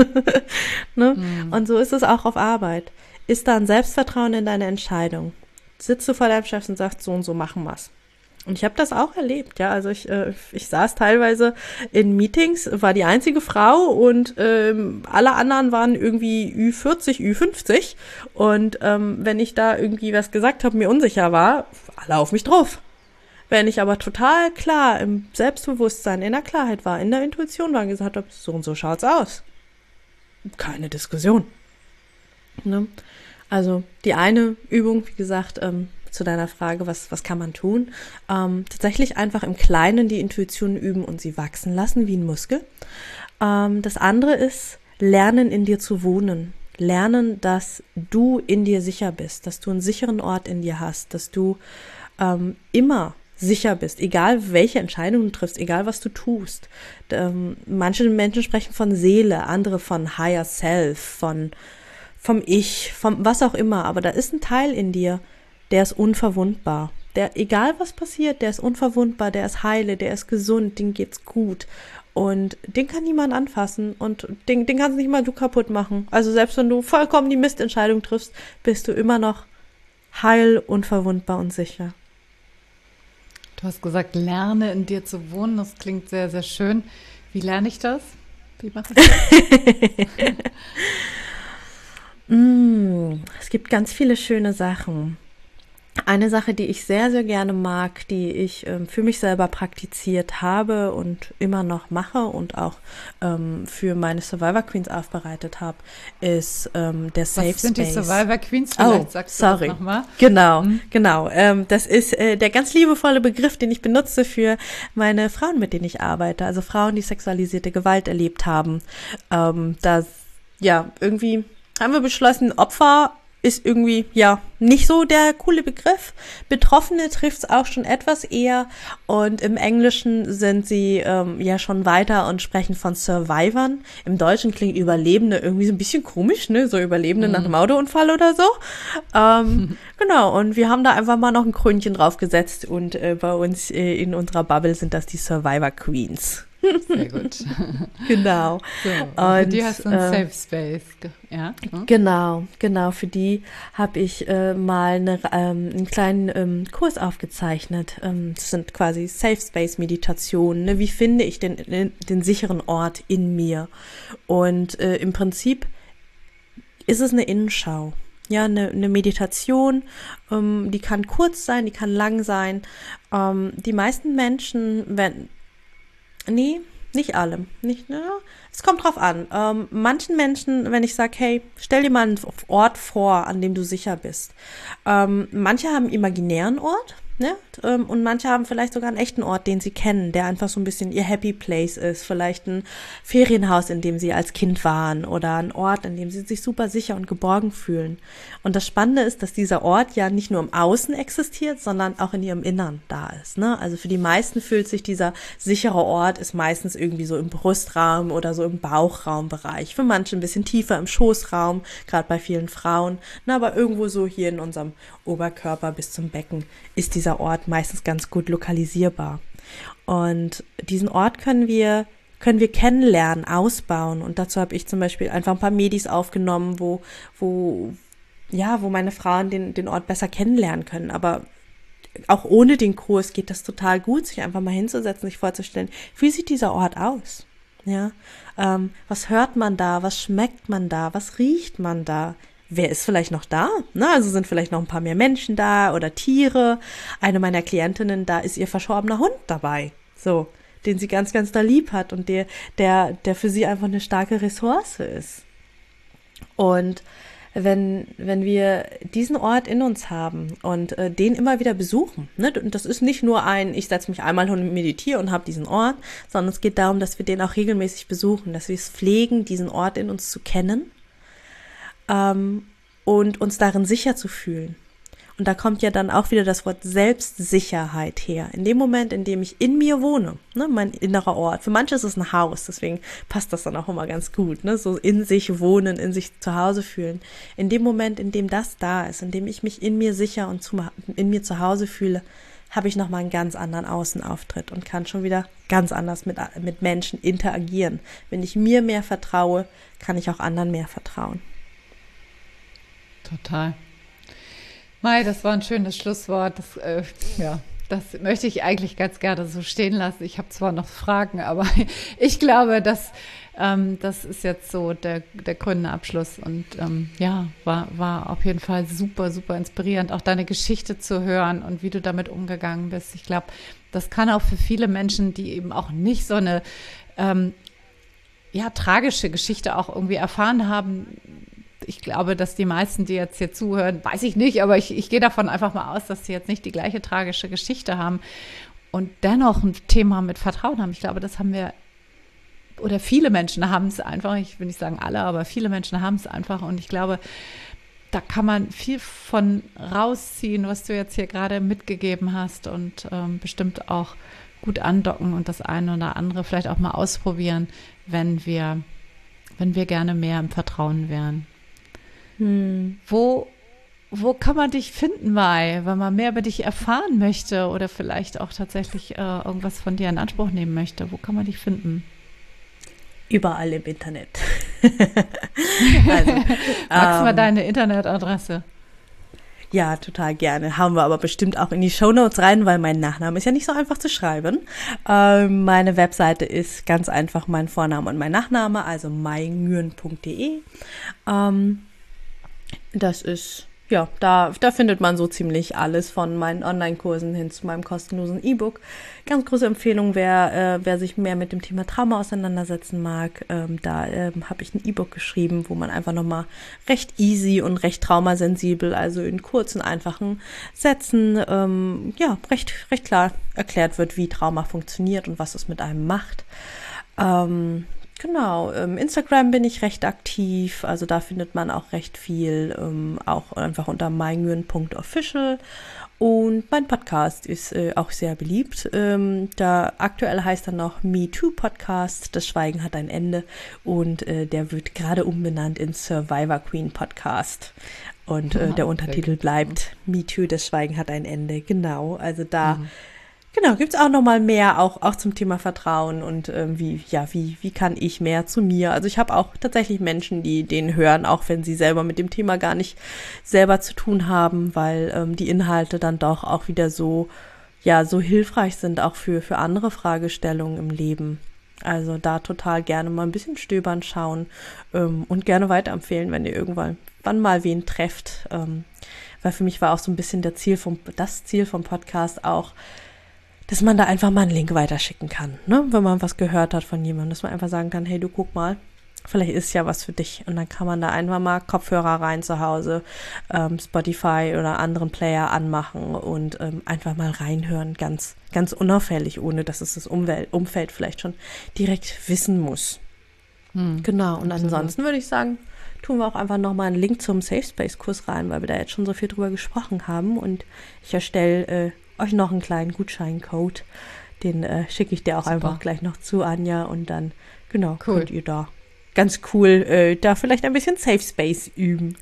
Ne? Mhm. Und so ist es auch auf Arbeit. Ist da ein Selbstvertrauen in deine Entscheidung? Sitzt du vor deinem Chef und sagst, so und so machen wir's. Und ich habe das auch erlebt, ja, also ich, äh, ich saß teilweise in Meetings, war die einzige Frau und ähm, alle anderen waren irgendwie Ü vierzig, Ü fünfzig und ähm, wenn ich da irgendwie was gesagt habe, mir unsicher war, alle auf mich drauf. Wenn ich aber total klar im Selbstbewusstsein, in der Klarheit war, in der Intuition war und gesagt habe, so und so schaut's aus. Keine Diskussion. Ne? Also die eine Übung, wie gesagt, ähm, zu deiner Frage, was, was kann man tun? Ähm, tatsächlich einfach im Kleinen die Intuition üben und sie wachsen lassen wie ein Muskel. Ähm, das andere ist, lernen in dir zu wohnen. Lernen, dass du in dir sicher bist, dass du einen sicheren Ort in dir hast, dass du ähm, immer sicher bist, egal welche Entscheidung du triffst, egal was du tust. Ähm, manche Menschen sprechen von Seele, andere von Higher Self, von vom Ich, vom was auch immer, aber da ist ein Teil in dir, der ist unverwundbar. Der, egal was passiert, der ist unverwundbar, der ist heile, der ist gesund, dem geht's gut. Und den kann niemand anfassen und den, den kannst nicht mal du kaputt machen. Also selbst wenn du vollkommen die Mistentscheidung triffst, bist du immer noch heil, unverwundbar und sicher. Du hast gesagt, lerne in dir zu wohnen. Das klingt sehr, sehr schön. Wie lerne ich das? Wie mache ich das? mm, es gibt ganz viele schöne Sachen. Eine Sache, die ich sehr, sehr gerne mag, die ich ähm, für mich selber praktiziert habe und immer noch mache und auch ähm, für meine Survivor Queens aufbereitet habe, ist ähm, der Safe Space. Was sind die Survivor Queens? Vielleicht oh, sagst sorry. du das nochmal. Genau, mhm. genau. Ähm, das ist äh, der ganz liebevolle Begriff, den ich benutze für meine Frauen, mit denen ich arbeite. Also Frauen, die sexualisierte Gewalt erlebt haben. Ähm, das, ja, irgendwie haben wir beschlossen, Opfer ist irgendwie, ja, nicht so der coole Begriff. Betroffene trifft es auch schon etwas eher und im Englischen sind sie ähm, ja schon weiter und sprechen von Survivern. Im Deutschen klingt Überlebende irgendwie so ein bisschen komisch, ne, so Überlebende mhm. nach einem Autounfall oder so. Ähm, mhm. Genau, und wir haben da einfach mal noch ein Krönchen draufgesetzt und äh, bei uns äh, in unserer Bubble sind das die Survivor Queens. Sehr gut. Genau. So, und für die hast du einen äh, Safe Space. Ja? Hm? Genau, genau. Für die habe ich äh, mal eine, ähm, einen kleinen ähm, Kurs aufgezeichnet. Ähm, das sind quasi Safe Space Meditationen. Ne? Wie finde ich den, den, den sicheren Ort in mir? Und äh, im Prinzip ist es eine Innenschau. Ja, eine, eine Meditation, ähm, die kann kurz sein, die kann lang sein. Ähm, die meisten Menschen, wenn Nee, nicht alle. Nicht, ne? Es kommt drauf an. Ähm, manchen Menschen, wenn ich sage, hey, stell dir mal einen Ort vor, an dem du sicher bist. Ähm, manche haben einen imaginären Ort, ne? Ähm, und manche haben vielleicht sogar einen echten Ort, den sie kennen, der einfach so ein bisschen ihr Happy Place ist. Vielleicht ein Ferienhaus, in dem sie als Kind waren oder ein Ort, in dem sie sich super sicher und geborgen fühlen. Und das Spannende ist, dass dieser Ort ja nicht nur im Außen existiert, sondern auch in ihrem Innern da ist, ne? Also für die meisten fühlt sich dieser sichere Ort ist meistens irgendwie so im Brustraum oder so im Bauchraumbereich. Für manche ein bisschen tiefer im Schoßraum, gerade bei vielen Frauen. Na, aber irgendwo so hier in unserem Oberkörper bis zum Becken ist dieser Ort meistens ganz gut lokalisierbar. Und diesen Ort können wir können wir kennenlernen, ausbauen. Und dazu habe ich zum Beispiel einfach ein paar Medis aufgenommen, wo wo ja, wo meine Frauen den den Ort besser kennenlernen können. Aber auch ohne den Kurs geht das total gut, sich einfach mal hinzusetzen, sich vorzustellen, wie sieht dieser Ort aus? Ja, ähm, was hört man da? Was schmeckt man da? Was riecht man da? Wer ist vielleicht noch da? Na, also sind vielleicht noch ein paar mehr Menschen da oder Tiere. Eine meiner Klientinnen, da ist ihr verschorbener Hund dabei, so, den sie ganz, ganz da lieb hat und der, der, der für sie einfach eine starke Ressource ist. Und wenn, wenn wir diesen Ort in uns haben und äh, den immer wieder besuchen, ne? Und das ist nicht nur ein, ich setze mich einmal hin und meditiere und habe diesen Ort, sondern es geht darum, dass wir den auch regelmäßig besuchen, dass wir es pflegen, diesen Ort in uns zu kennen, ähm, und uns darin sicher zu fühlen. Und da kommt ja dann auch wieder das Wort Selbstsicherheit her. In dem Moment, in dem ich in mir wohne, ne, mein innerer Ort. Für manche ist es ein Haus, deswegen passt das dann auch immer ganz gut, ne, so in sich wohnen, in sich zu Hause fühlen. In dem Moment, in dem das da ist, in dem ich mich in mir sicher und zu, in mir zu Hause fühle, habe ich nochmal einen ganz anderen Außenauftritt und kann schon wieder ganz anders mit, mit Menschen interagieren. Wenn ich mir mehr vertraue, kann ich auch anderen mehr vertrauen. Total. Mai, das war ein schönes Schlusswort. Das, äh, ja, das möchte ich eigentlich ganz gerne so stehen lassen. Ich habe zwar noch Fragen, aber ich glaube, dass Ähm, das ist jetzt so der, der krönende Abschluss und ähm, ja, war, war auf jeden Fall super, super inspirierend, auch deine Geschichte zu hören und wie du damit umgegangen bist. Ich glaube, das kann auch für viele Menschen, die eben auch nicht so eine ähm, ja, tragische Geschichte auch irgendwie erfahren haben. Ich glaube, dass die meisten, die jetzt hier zuhören, weiß ich nicht, aber ich, ich gehe davon einfach mal aus, dass sie jetzt nicht die gleiche tragische Geschichte haben und dennoch ein Thema mit Vertrauen haben. Ich glaube, das haben wir, oder viele Menschen haben es einfach, ich will nicht sagen alle, aber viele Menschen haben es einfach und ich glaube, da kann man viel von rausziehen, was du jetzt hier gerade mitgegeben hast und ähm, bestimmt auch gut andocken und das eine oder andere vielleicht auch mal ausprobieren, wenn wir, wenn wir gerne mehr im Vertrauen wären. Hm. Wo, wo kann man dich finden, Mai, wenn man mehr über dich erfahren möchte oder vielleicht auch tatsächlich äh, irgendwas von dir in Anspruch nehmen möchte? Wo kann man dich finden? Überall im Internet. also, Magst du ähm, mal deine Internetadresse? Ja, total gerne. Haben wir aber bestimmt auch in die Shownotes rein, weil mein Nachname ist ja nicht so einfach zu schreiben. Ähm, meine Webseite ist ganz einfach mein Vorname und mein Nachname, also mai nguyen punkt de. Ähm, das ist, ja, da, da findet man so ziemlich alles von meinen Online-Kursen hin zu meinem kostenlosen E-Book. Ganz große Empfehlung, wer, äh, wer sich mehr mit dem Thema Trauma auseinandersetzen mag. Ähm, da ähm, habe ich ein E-Book geschrieben, wo man einfach nochmal recht easy und recht traumasensibel, also in kurzen, einfachen Sätzen, ähm, ja, recht, recht klar erklärt wird, wie Trauma funktioniert und was es mit einem macht. Ähm, Genau, ähm, Instagram bin ich recht aktiv, also da findet man auch recht viel, ähm, auch einfach unter mai nguyen punkt official und mein Podcast ist äh, auch sehr beliebt, ähm, da aktuell heißt er noch Me Too Podcast, das Schweigen hat ein Ende und äh, der wird gerade umbenannt in Survivor Queen Podcast und äh, der Untertitel bleibt Me Too, das Schweigen hat ein Ende, genau, also da mhm. Genau, gibt's auch noch mal mehr, auch auch zum Thema Vertrauen und ähm, wie ja wie wie kann ich mehr zu mir? Also ich habe auch tatsächlich Menschen, die den hören, auch wenn sie selber mit dem Thema gar nicht selber zu tun haben, weil ähm, die Inhalte dann doch auch wieder so ja so hilfreich sind auch für für andere Fragestellungen im Leben. Also da total gerne mal ein bisschen stöbern, schauen ähm, und gerne weiterempfehlen, wenn ihr irgendwann wann mal wen trefft. Ähm, weil für mich war auch so ein bisschen der Ziel vom das Ziel vom Podcast auch, dass man da einfach mal einen Link weiterschicken kann, ne? Wenn man was gehört hat von jemandem, dass man einfach sagen kann, hey, du guck mal, vielleicht ist ja was für dich. Und dann kann man da einfach mal Kopfhörer rein zu Hause, ähm, Spotify oder anderen Player anmachen und ähm, einfach mal reinhören, ganz ganz unauffällig, ohne dass es das Umwelt, Umfeld vielleicht schon direkt wissen muss. Hm, genau, und absolut. Ansonsten würde ich sagen, tun wir auch einfach nochmal einen Link zum Safe Space Kurs rein, weil wir da jetzt schon so viel drüber gesprochen haben und ich erstelle äh, euch noch einen kleinen Gutscheincode, den äh, schicke ich dir auch Super. Einfach gleich noch zu, Anja, und dann, genau, cool. Könnt ihr da ganz cool äh, da vielleicht ein bisschen Safe Space üben.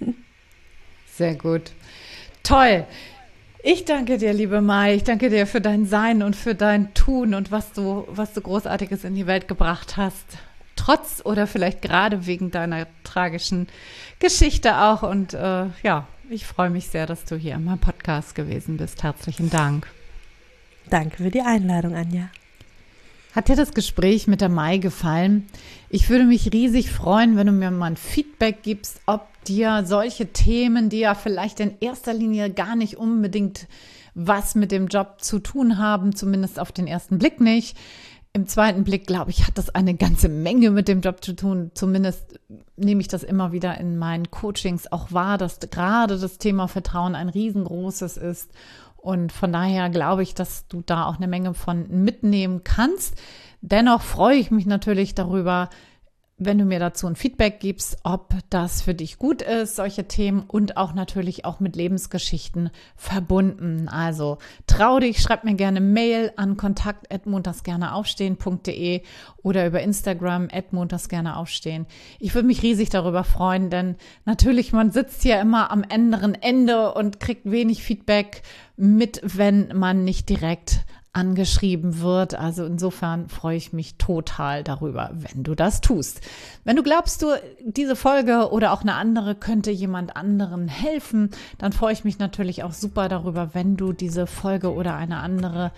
Sehr gut. Toll. Ich danke dir, liebe Mai. Ich danke dir für dein Sein und für dein Tun und was du, was du Großartiges in die Welt gebracht hast. Trotz oder vielleicht gerade wegen deiner tragischen Geschichte auch. Und äh, ja, ich freue mich sehr, dass du hier in meinem Podcast gewesen bist. Herzlichen Dank. Danke für die Einladung, Anja. Hat dir das Gespräch mit der Mai gefallen? Ich würde mich riesig freuen, wenn du mir mal ein Feedback gibst, ob dir solche Themen, die ja vielleicht in erster Linie gar nicht unbedingt was mit dem Job zu tun haben, zumindest auf den ersten Blick nicht. Im zweiten Blick, glaube ich, hat das eine ganze Menge mit dem Job zu tun. Zumindest nehme ich das immer wieder in meinen Coachings auch wahr, dass gerade das Thema Vertrauen ein riesengroßes ist. Und von daher glaube ich, dass du da auch eine Menge von mitnehmen kannst. Dennoch freue ich mich natürlich darüber, wenn du mir dazu ein Feedback gibst, ob das für dich gut ist, solche Themen und auch natürlich auch mit Lebensgeschichten verbunden. Also trau dich, schreib mir gerne Mail an kontakt at montagsgerneaufstehen punkt de oder über Instagram at montagsgerneaufstehen. Ich würde mich riesig darüber freuen, denn natürlich, man sitzt hier immer am anderen Ende und kriegt wenig Feedback mit, wenn man nicht direkt angeschrieben wird. Also insofern freue ich mich total darüber, wenn du das tust. Wenn du glaubst, du diese Folge oder auch eine andere könnte jemand anderen helfen, dann freue ich mich natürlich auch super darüber, wenn du diese Folge oder eine andere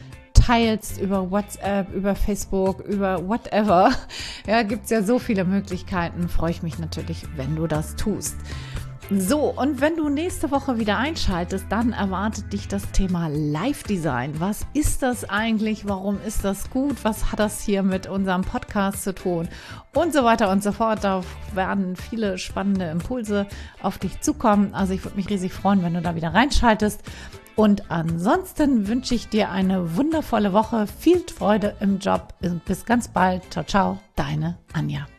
teilst über WhatsApp, über Facebook, über whatever. Ja, gibt es ja so viele Möglichkeiten. Freue ich mich natürlich, wenn du das tust. So, und wenn du nächste Woche wieder einschaltest, dann erwartet dich das Thema Live-Design. Was ist das eigentlich? Warum ist das gut? Was hat das hier mit unserem Podcast zu tun? Und so weiter und so fort. Da werden viele spannende Impulse auf dich zukommen. Also ich würde mich riesig freuen, wenn du da wieder reinschaltest. Und ansonsten wünsche ich dir eine wundervolle Woche. Viel Freude im Job und bis ganz bald. Ciao, ciao, deine Anja.